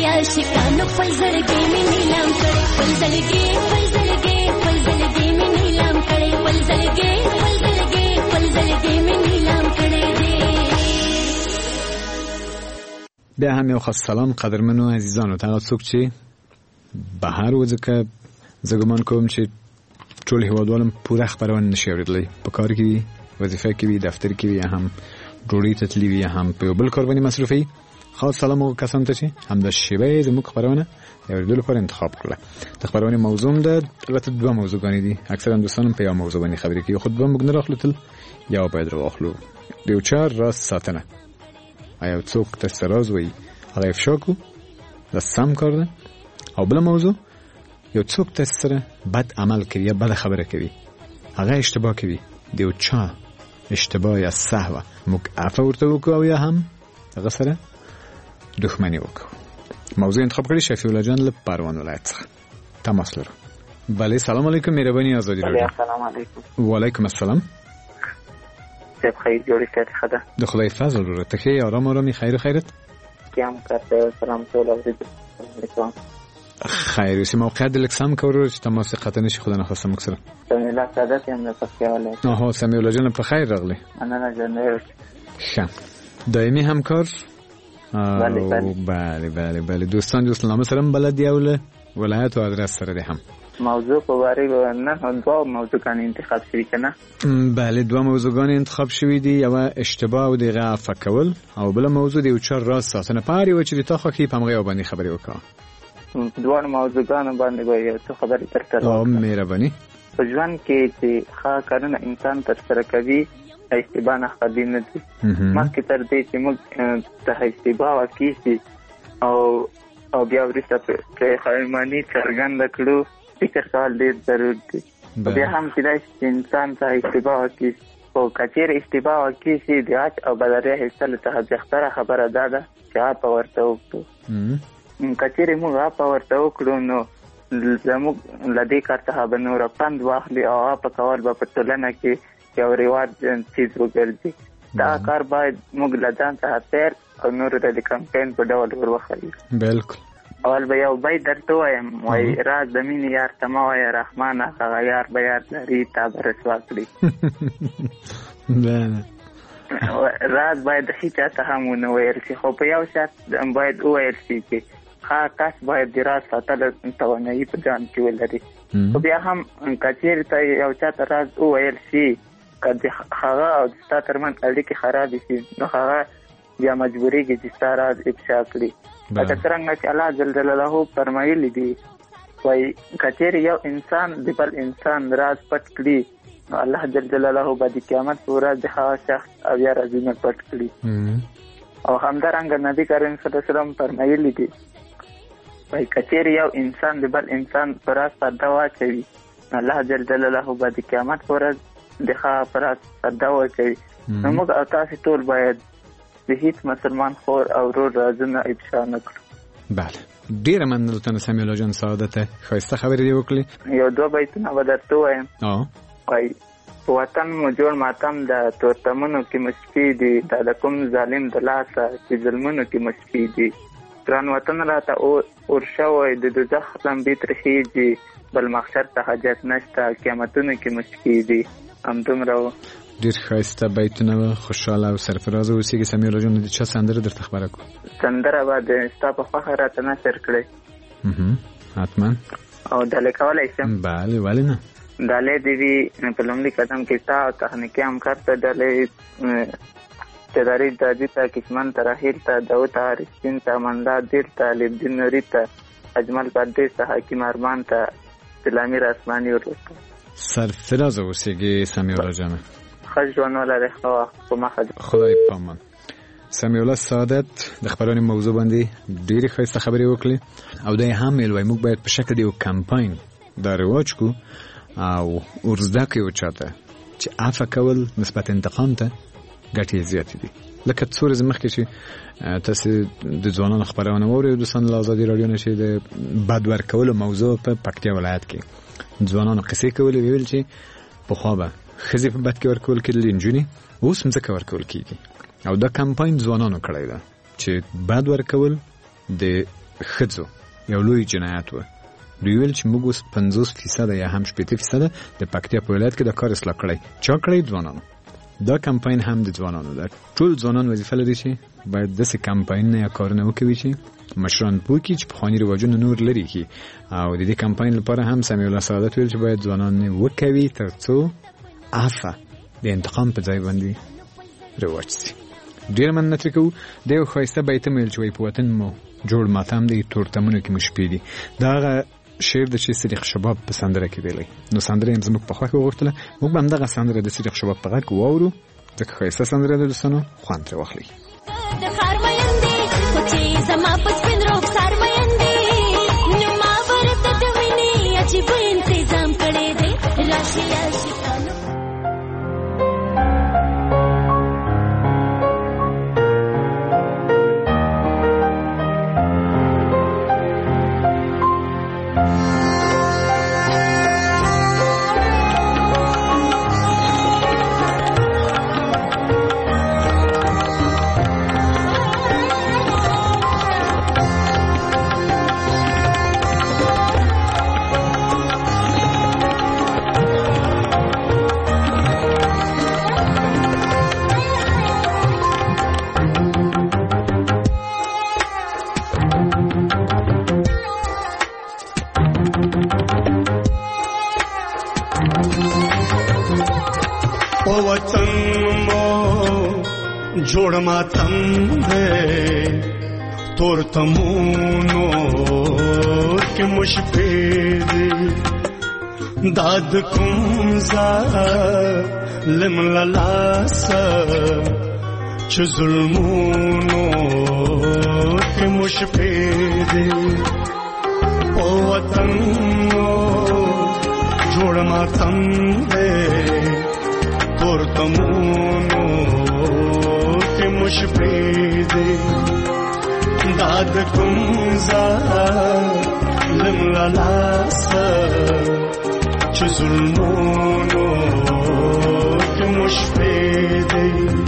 عاشقانو خپل زړګي مې نیلام کړي خپل زړګي خپل زړګي خپل زړګي مې نیلام کړي خپل زړګي خپل زړګي خپل زړګي مې نیلام کړي دي. بیا هم یو خاص سلام قدرمنو عزیزانو ته څوک چې بهر وځي که زه ګمان کوم چې ټول هیوادوالم پوره خبرونه نشي اورېدلی په کار کې وي وظیفه کې وي دفتر کې وي یا هم ډوډۍ ته تللي وي یا هم په یو بل کار باندې مصروف وي. خاص سلام هغو کسانو ته چې همدا شیبه یې زموږ خبرونه د اورېدو لپاره انتخاب کړله. د خبرونې موضوع هم ده البته دوه موضوعګانې دي اکثرا دوستان هم په یو موضوع باندې خبرې کوي خو دوه موږ نه راخلو تل یو باید راواخلو. د یو چا راز ساتنه آیا څوک ته راز وایي هغه افشا کړو دا سم کار ده او بله موضوع یو څوک ته سره بد عمل کوي یا بد خبره کوي هغه اشتباه کوي د یو چا اشتباه یا سهوه موږ عفو ورته وکړو او یا هم هغه سره دښمني وکړو. موضوع انتخاب کړی شفیع الله جان له پروان ولایت څخه تماس لرو. بله سلام علیکم مهرباني آزادی رادیو. سلام علیکم. وعلیکم السلام. صاحب خیر جوړی ستاسو خدا د خدای فضل ورته ته خیر آرام آرامي خیر خیرت کیام کرتے سلام ټول اوریدل خیر اوسې موقعیت د لکسام کورو چې تماس قطع نشي خدا نخواسته موږ سره سمې الله سعادت هم نه پکې ولای اوه سمې الله جان په خیر راغلی انا نه جنیر ښه دایمي همکار بله بله بله بله دوستان دوست نامه سره بلد یوله ولایت او ادرس سره ده هم موضوع په باره نه دوه موضوعګان انتخاب شوي کنه بله دوه موضوعګان انتخاب شوي دي یو اشتباه او دغه عفو کول او بل موضوع دی چې راز ساتنه پاره و چې تا خو کې په مغه باندې خبرې وکړه دوه موضوعګان باندې به یو څه خبرې ترته او مهرباني په ژوند کې چې ښه کارونه انسان تر سره کوي اشتباه نه خدي نه دي مخکې تر دې چې موږ ته اشتباه وکړي او او بیا ورسته په خایمانی څرګند کړو فکر کول ډېر ضرور دی. بیا هم چې دا انسان ته اشتباه وکړي او کچیر اشتباه وکړي چې د حج او بدریا حصل ته بهتره خبره ده ده چې آپ ورته وکړو کچیر موږ آپ ورته وکړو نو زموږ لدې کار ته به نور پند واخلي او آپ کول به په ټولنه کې یو رواج چیز وګرځي. دا کار باید موږ له ځان څخه تیر او نور د کمپاین په ډول ور وخلي. بالکل اول به یو بیت درته وایم وای راز د مینې یار ته مه وایه رحمانه هغه یار به یار لري تا به رسوا کړي. راز باید د هیچا ته هم ونه ویل شي خو په یو شرط باید وویل شي چې ښه کس باید د راز ساتلو توانایي په ځان کې ولري. خو بیا هم که چېرې ته یو چا ته راز وویل شي که د هغه او د ستا ترمنځ اړیکې خرابې شي نو هغه بیا مجبورېږي چې ستا راز افشا کړي. لکه څرنګه چې الله جل جلاله فرمایلی دي وایي که چېرې یو انسان د بل انسان راز پټ کړي نو الله جل جلاله به د قیامت په ورځ د هغه شخص اویا رازونه پټ کړي. او همدارنګه نبي کریم صلی الله علیه وسلم فرمایلی دي وایي که چېرې یو انسان د بل انسان په راز پرده واچوي نو الله جل جلاله به د قیامت په ورځ د هغه په راز پرده واچوي. نو موږ او تاسې ټول باید د هیڅ مسلمان خور او ورور رازونه افشا نه کړو. بله ډیره مننه له سمیع الله جان سعادته ښایسته خبرې دې وکړې. یو دوه بیتونه به درته ووایم. وایي په وطن مو جوړ ماتم د تورتمونو کې مو شپې دي دا د کوم ظالم د لاسه چې ظلمونو کې مو شپې دي ګران وطن راته اور شوی د دوزخ لمبې ترخیږي بل محشر ته حاجت نشته قیامتونو کې مو شپې دي همدومره و. ډېر ښایسته بیتونه وه خوشحاله او سرفرازه اوسېږي سمیع الله جان د چا سندره درته خبره کړو سندره به د ستا په خوښه راته نشر کړی حتما او ډالۍ کولی شم؟ بله ولې نه ډالۍ دې وي په لومړي قدم کې تا او تخنیکي همکار ته ډالۍ تداري دادي ته کشمن ته راهیل ته داود عارفین ته مندا دیر ته لیبدین نوري ته اجمل پردیس ته حکیم ارمان ته سلامیر اسماني ورته سرفرازه اوسېږي سمیع الله جانه ښه ژوند ولرئ ښه وخت په مخه خدای پامان. سمیع الله سعادت د خبرونې موضوع باندې ډېرې ښایسته خبرې وکړې او دا یې هم ویل وایي موږ باید په شکل د یو کمپاین دا رواج کړو او ورزده کړو چاته چې عفو کول نسبت انتقام ته ګټې زیاتې دي. لکه څو ورځې مخکې چې تاسې د ځوانانو خبرونه واورئ دوستان له ازادي راډیو نه چې د بد ورکولو موضوع په پکتیا ولایت کې ځوانانو قصې کولې ویل چې پخوا به ښځې په بد کې ورکول کېدلې نجونې اوس مځکه ورکول کېږي او دا کمپاین ځوانانو کړی ده چې بد ورکول د ښځو یو لوی جنایت و. دوی ویل چې موږ اوس پنځوس فیصد یا هم شپېته فیصد د پکتیا په ولایت کې د کار اصلاح کړی. چا کړی؟ ځوانانو. دا کمپاین هم د ځوانانو ده. ټول ځوانان وظیفه لري چې باید داسې کمپاینونه یا کارونه وکوي چې مشران پوه کړي چې پخواني رواجونه نور لرې کړي. او د دې کمپاین لپاره هم سمیع الله سعادت ویل چې باید ځوانان وکوي تر څو عفه د انتقام په ځای باندې رواج شي. ډېر مننه ترې کوو. د یو ښایسته بیت هم ویل چې وایي په وطن مو جوړ ماتم دی تورتمونو کې مو شپې دي. دا هغه شعر د چې صدیق شباب په سندره کې ویلی. نو سندره یې زموږ په خوښه وغوښتله. موږ به همدغه سندره د صدیق شباب په غږ واورو ځکه ښایسته سندره ده. دوستانو خوند ترې واخلئ. د خار مینده خو چې زما په سپین رخسار مینده نو ما ورته د وینې عجیب انتظام کړی دی. راشي راشي जोड़ मातम है तोर तमूनो के मुशफेर दाद कुमजा लिम ललासा च जुल्मूनो के मुशफेर ओ वतनो जोड़ मातम है तोर तमूनो मुशफेदे दाद कुमजा लिम ललासा च जुल्मोनो के मुशफेदे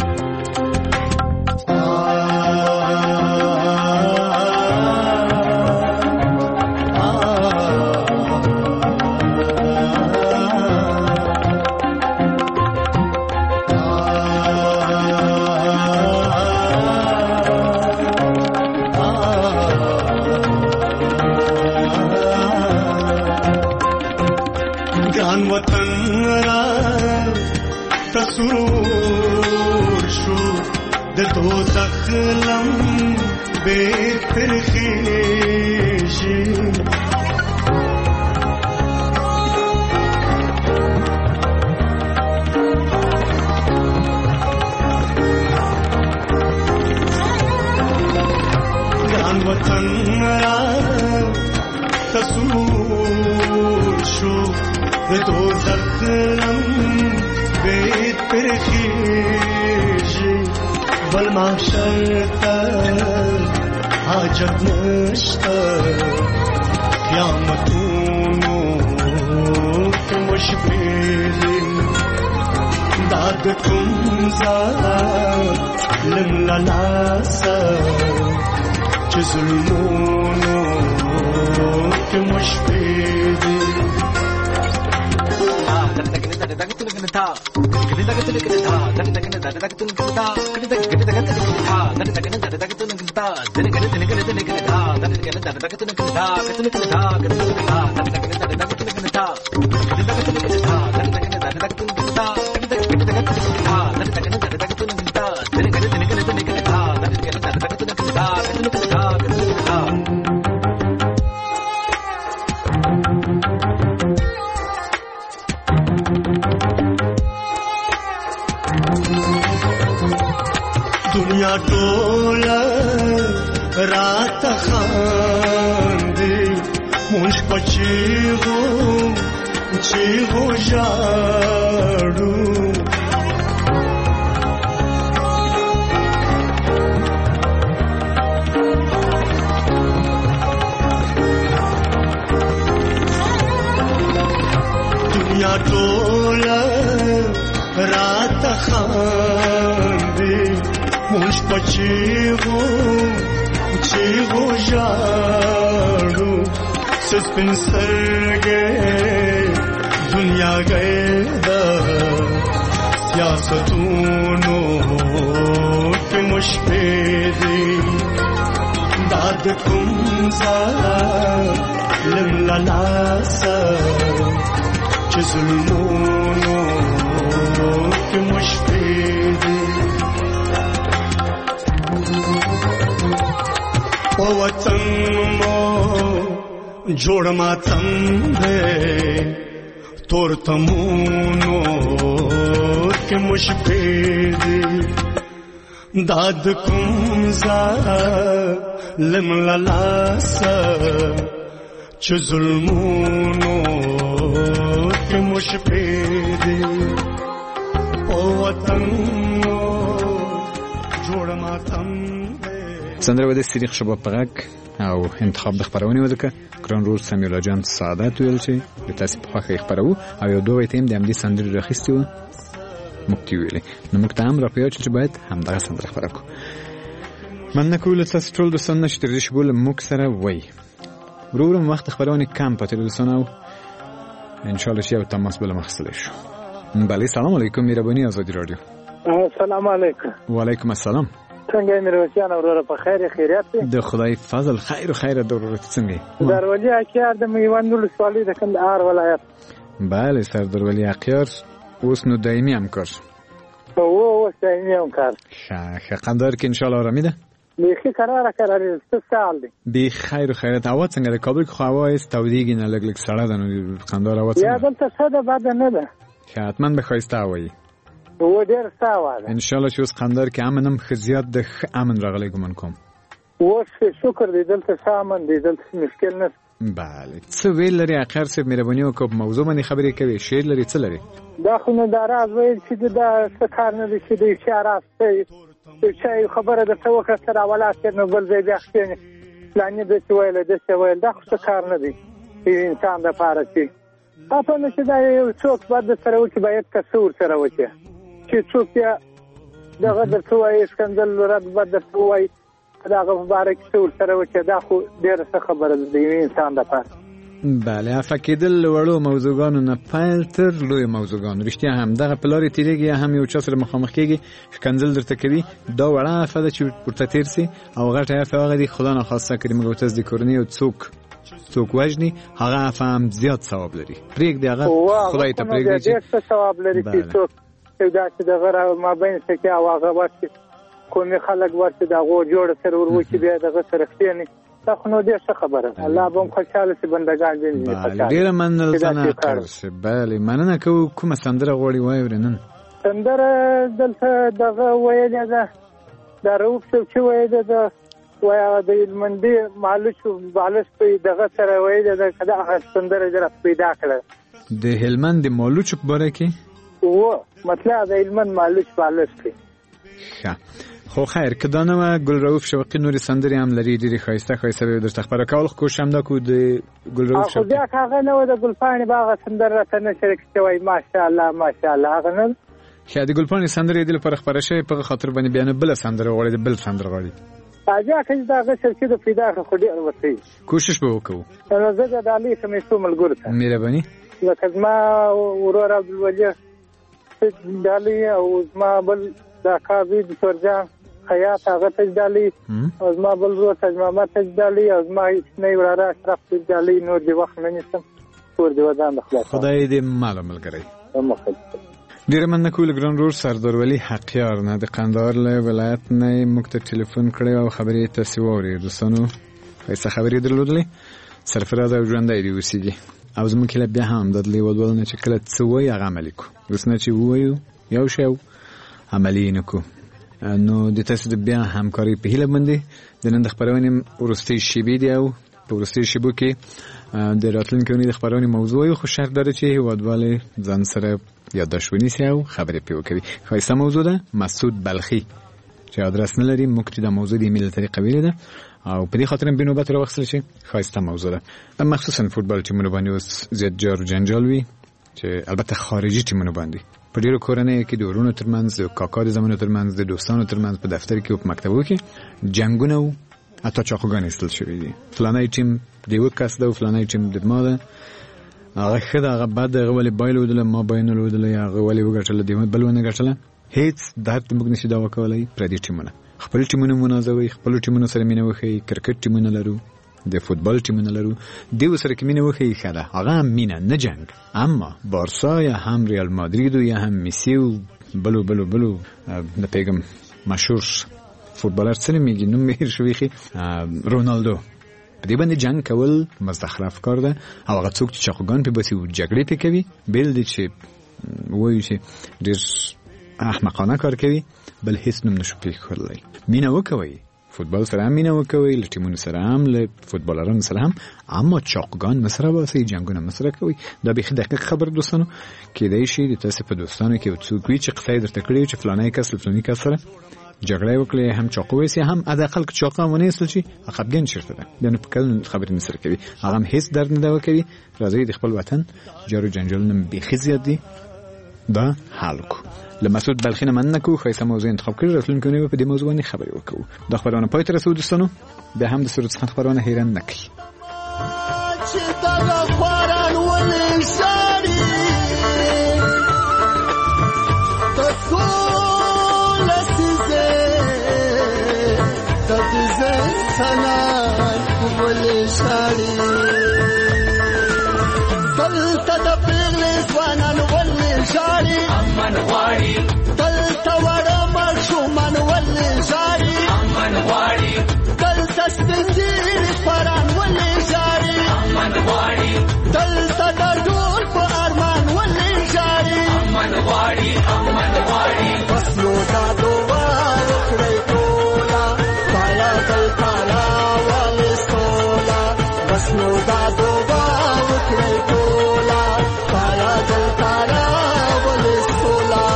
تسرور شو د دوزخ لم بهتر خیشی گران وطن را تسرور شو د دوزخ لم بهتر خیشی بل محشر تر حاجت نشتا قیامتونو که مشبیلی داد کمزا لم للاسا چه ظلمونو که مشبیلی दुनिया टोला रात खांदे मुझ पची हो ची हो जाड़ू दुनिया टोला रात खांदे मुझ पची हो چیغو ژاړو سپین سترګې دنیا گئے دا سیاستونو کې مشپې دي داد کوم ظالم لاسه چې ظلمونو کې مشپې دي او وطن مو جوړ ماتم دې تور تمونو کې مشپې دي داد کوم ظالم لاسه چې ظلمونو کې مشپې دي او وطن جوړ ماتم سندره وده سریخ شباب پغک او انتخاب د خبرونه وکړه ګران رول سمیولا جان سعادت ویل چې د تاسو په خوښه خبرو او یو دوه تیم د امدی سندره راخستي و مکتی ویلې نو موږ ته هم راپیاو چې باید همدغه سندره خبره کو من نه کول تاسو ټول د سن نشته د شبول موږ سره وای ورورم وخت خبرونه کم په تلویزیون او ان شاء الله چې یو تماس بل مخسل شو بله سلام علیکم مهرباني آزادی رادیو السلام علیکم وعلیکم السلام څنګه میروسیان اوره په خیر خیریت د خدای فضل خیر خیر ضرورت څنګه درولی اکیار د میوند ولسوالۍ د کندهار ولایت بله سر درولی اکیار اوس نو دایمي همکار او اوس دایمي همکار ښه قندهار کې ان شاء الله آرامي ده بیخي قراره قراره ست سال دی بی خیر خیرت هوا څنګه د کابل خو هوا است تودیږي نه لګ لګ سړه ده نو قندهار هوا څنګه یا دلته څه ده بد نه ده حتما به خایسته هوایی و ډیر ساوه ده ان شاء الله چې اوس قندهار کې امن هم خزيات د امن راغلی ګمن کوم اوس شکر دې دلته سامان دې دلته مشکل نه بله څه ویل لري اخر سه مهرباني وکړه موضوع باندې خبرې کوي شعر لري څه لري دا خو نه دراز ویل چې دا څه کار نه دي چې د اشاره څه چې خبره د توګه سره ولا څنګه بل ځای بیا ښه پلان دې څه ویل دې څه ویل دا خو څه کار نه دي انسان د پاره چې په نو چې دا یو څوک باید سره وکي باید کسور سره وکي چې څوک یا دغه د توای اسکندل رد بد د توای دغه مبارک څور سره وکي دا خو ډیره څه خبره ده د انسان د پاره بله افکیدل وړو موضوعګانو نه پیل تر لوی موضوعګانو رښتیا هم دغه پلاری تیریږي هم یو چا سره مخامخ کېږي ښکنځل درته کوي دا وړه افده چې ورته تیر سي او غټه افه هغه دی خدا نه خواسته کړي موږ تاسو د کورنۍ او څوک څوک وجني هغه افهم زیات ثواب لري پرېګ دی هغه خدای ته پرېګ دی چې ثواب لري چې څوک دا چې دغه ما بین سکه او هغه ورته کومې خلک ورته دغه جوړ سره ورو چې بیا دغه سره خېني دا خو نو دې څه خبره الله به خوشاله سي بندگان دې ډیر منل څنګه کړسه بله مننه کو کومه سندره غوړی وای ورنن سندره دلته دغه ویل ده دروب چې وای ده وای د المندي مالش بالش په دغه سره وای ده کدا سندره در پیدا کړه د هلمند مالوچ په باره کې و مطلب د هلمند مالوچ بالش کې ښه خو خیر کدانه ما گل رؤوف شوقی نوری سندری هم لري ډیره خایسته خایسته به درته خبره کول خو کوشم دا کو د گل رؤوف شوقی خو بیا هغه نو د ګلپانی باغ سندره ته نه شریک شوی ماشاءالله ماشاءالله هغه نه شه د ګلپانی سندری د پر خبره شي په خاطر باندې بیان بل سندره غوړي د بل سندره غوړي اجا کله دا غسر چې د پیدا خو ډیر وتی کوشش به وکړو نو زه د علي کومې څو ملګرو ته مهرباني لکه ما ورور عبد الوجه دالي او ما بل دا کاوی د سرجان خیاط هغه تجدالي او ما بل ورو تجمعات تجدالي او ما نه وراره اشرف تجدالي نور دی وخت نه نشم ور دی ودان خلاص خدای دې معلوم ملګری ډیر مننه کول ګران رور سردار ولی حقیار نه د قندهار له ولایت نه مکتب ټلیفون کړی او خبرې تاسو ووري دوستانو ایسه خبرې درلودلې سرفراز او ژوندۍ دی وسیږي او زموږ کله بیا هم د لیوال نه چې کله څه وایي هغه عملي کو اوس نه چې وایو یو شی عملي نه کو نو د تاسو د بیا همکاري په هیله باندې د نن د خبرونې ورستي شیبې دی او په ورستي شیبو کې د راتلونکي د خبرونې موضوع خو شرط لري چې هیوادوالې ځان سره یادداشتونی سي او خبرې پیو کوي خاصه موضوع ده مسعود بلخي چې ادرس نه لري مکتب د موضوع د ایمیل طریقه ویل ده او په دې خاطر به نوبت راوخسل شي خاصه موضوع ده مخصوصا فوتبال ټیمونو باندې اوس زیات جار جنجال وي چې البته خارجي ټیمونو باندې په ډیرو کورنۍ کې د ورونو ترمنځ د کاکا د زمانو ترمنځ د دوستانو ترمنځ په دفتر کې او په مکتبو کې جنگونه حتی چاقوګان ایستل شوي دي. فلانی ټیم د یو کس ده او فلانی ټیم د ما ده. هغه ښه ده، هغه بد ده، هغه ولې بایل ودله، ما باید نه لودله، هغه ولې وګټله، د بل ونه ګټله. هیڅ درد موږ نشي دعوا کولی. پردي ټیمونه خپل ټیمونه منازوي، خپل ټیمونه سره مینه وښیي. کرکټ ټیمونه لرو، د فوتبال ټیمونه لرو، دیو سره کې مینه وښیي ښه ده، هغه هم مینه نه جنګ. اما بارسا یا هم ریال مادرید یا هم میسی و بلو بلو بلو نه پیغام مشهور فوتبالر څه نومیږي، نوم مې هېر شوی خي، رونالدو. په دې باندې جنګ کول مزخرف کار ده. او هغه څوک چې چاقوګان پې باسي او جګړې پې کوي، بیل دی چې وایو چې ډېر احمقانه کار کوي، بل هیڅ نوم نشو پرېښودلی. مینه وکوئ، فوتبال سره هم مینه وکوئ، له ټیمونو سره هم، له فوتبالرانو سره هم، اما چاقوګان مه سره باسئ، جنګونه مه سره کوئ. دا بیخي دقیق خبر دوستانو. کیدای شي د تاسې په دوستانو کې یو څوک وي چې قصه یې درته کړې چې فلانی کس له فلاني کس سره جګړه وکړي، هم چاقو ویسي، هم حداقل که چاقو هم ونه ایستل شي، خفګان چېرته ده؟ دا نو په کله خبرې نه سره کوي، هغه هم هېڅ درد نه دوا کوي. راځئ د خپل وطن جار و جنجالونه بیخي زیات دي، دا حل کړو. له مسعود بلخي نه مننه کوو، ښایسته موضوع انتخاب کړي. راتلونکې اونۍ به په دې موضوع باندې خبرې وکړو. دا خپرونه پای ته رسوو دوستانو. بیا هم د سرود څخه خپرونه حیران نه کړي. دلته د پیغلې ځوانان ولې ژاړي، امن غواړي. دلته وړه ماشومان ولې ژاړي، امن غواړي. دلته سپین ږیري پران ولې ژاړي، امن غواړي. دلته د ډول په ارمان ولې ژاړي، امن غواړي، امن غواړي. بس نو دا دعا وکړئ ټوله، بالا دلته راولې سوله. بس نو دا دعا وکړئ ټوله، بالا دلته راولې سوله.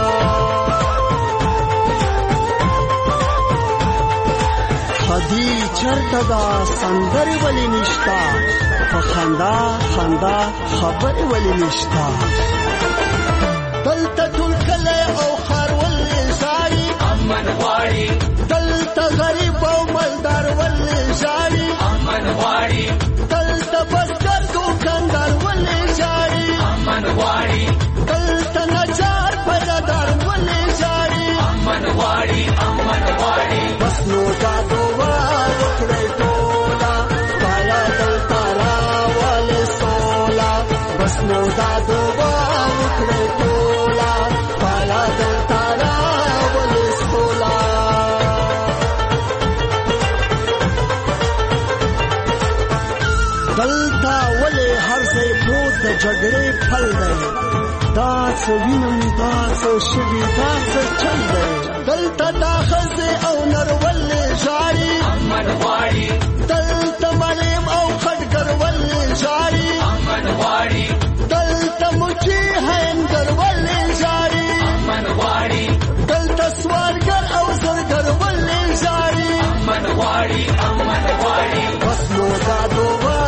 خدي چرته دا سندرې ولې نشته، په خندا خندا خبرې ولې نشته. دلته ټول کلی او ښار ولې ژاړي، امن غواړي. دلته غریب او مالدار ولې ژاړي، امن غواړي. دلته بزګر دوکاندار ولې ژاړي، امن غواړي. دلته نجار پیدادار ولې ژاړي، امن غواړي، امن غواړي. بس نو دا دعا وکړئ ټوله، بالا دلته راولې سوله. بس نو دا دعا وکړئ ټوله، بالا دلته راولې سوله. دلته ولې هر ځای پروت د جګړې پل دی، دا څه وینم، دا څه شوي، دا څه چل دی. دلته دا ښځې او نر ولې ژاړي، امن غواړي. دلته معلم او خټګر ولې ژاړي، امن غواړي. دلته مچي هینګر ولې ژاړي، امن غواړي. دلته سوالګر او زرګر ولې ژاړي، امن غواړي، امن غواړي. بس نو دا دعا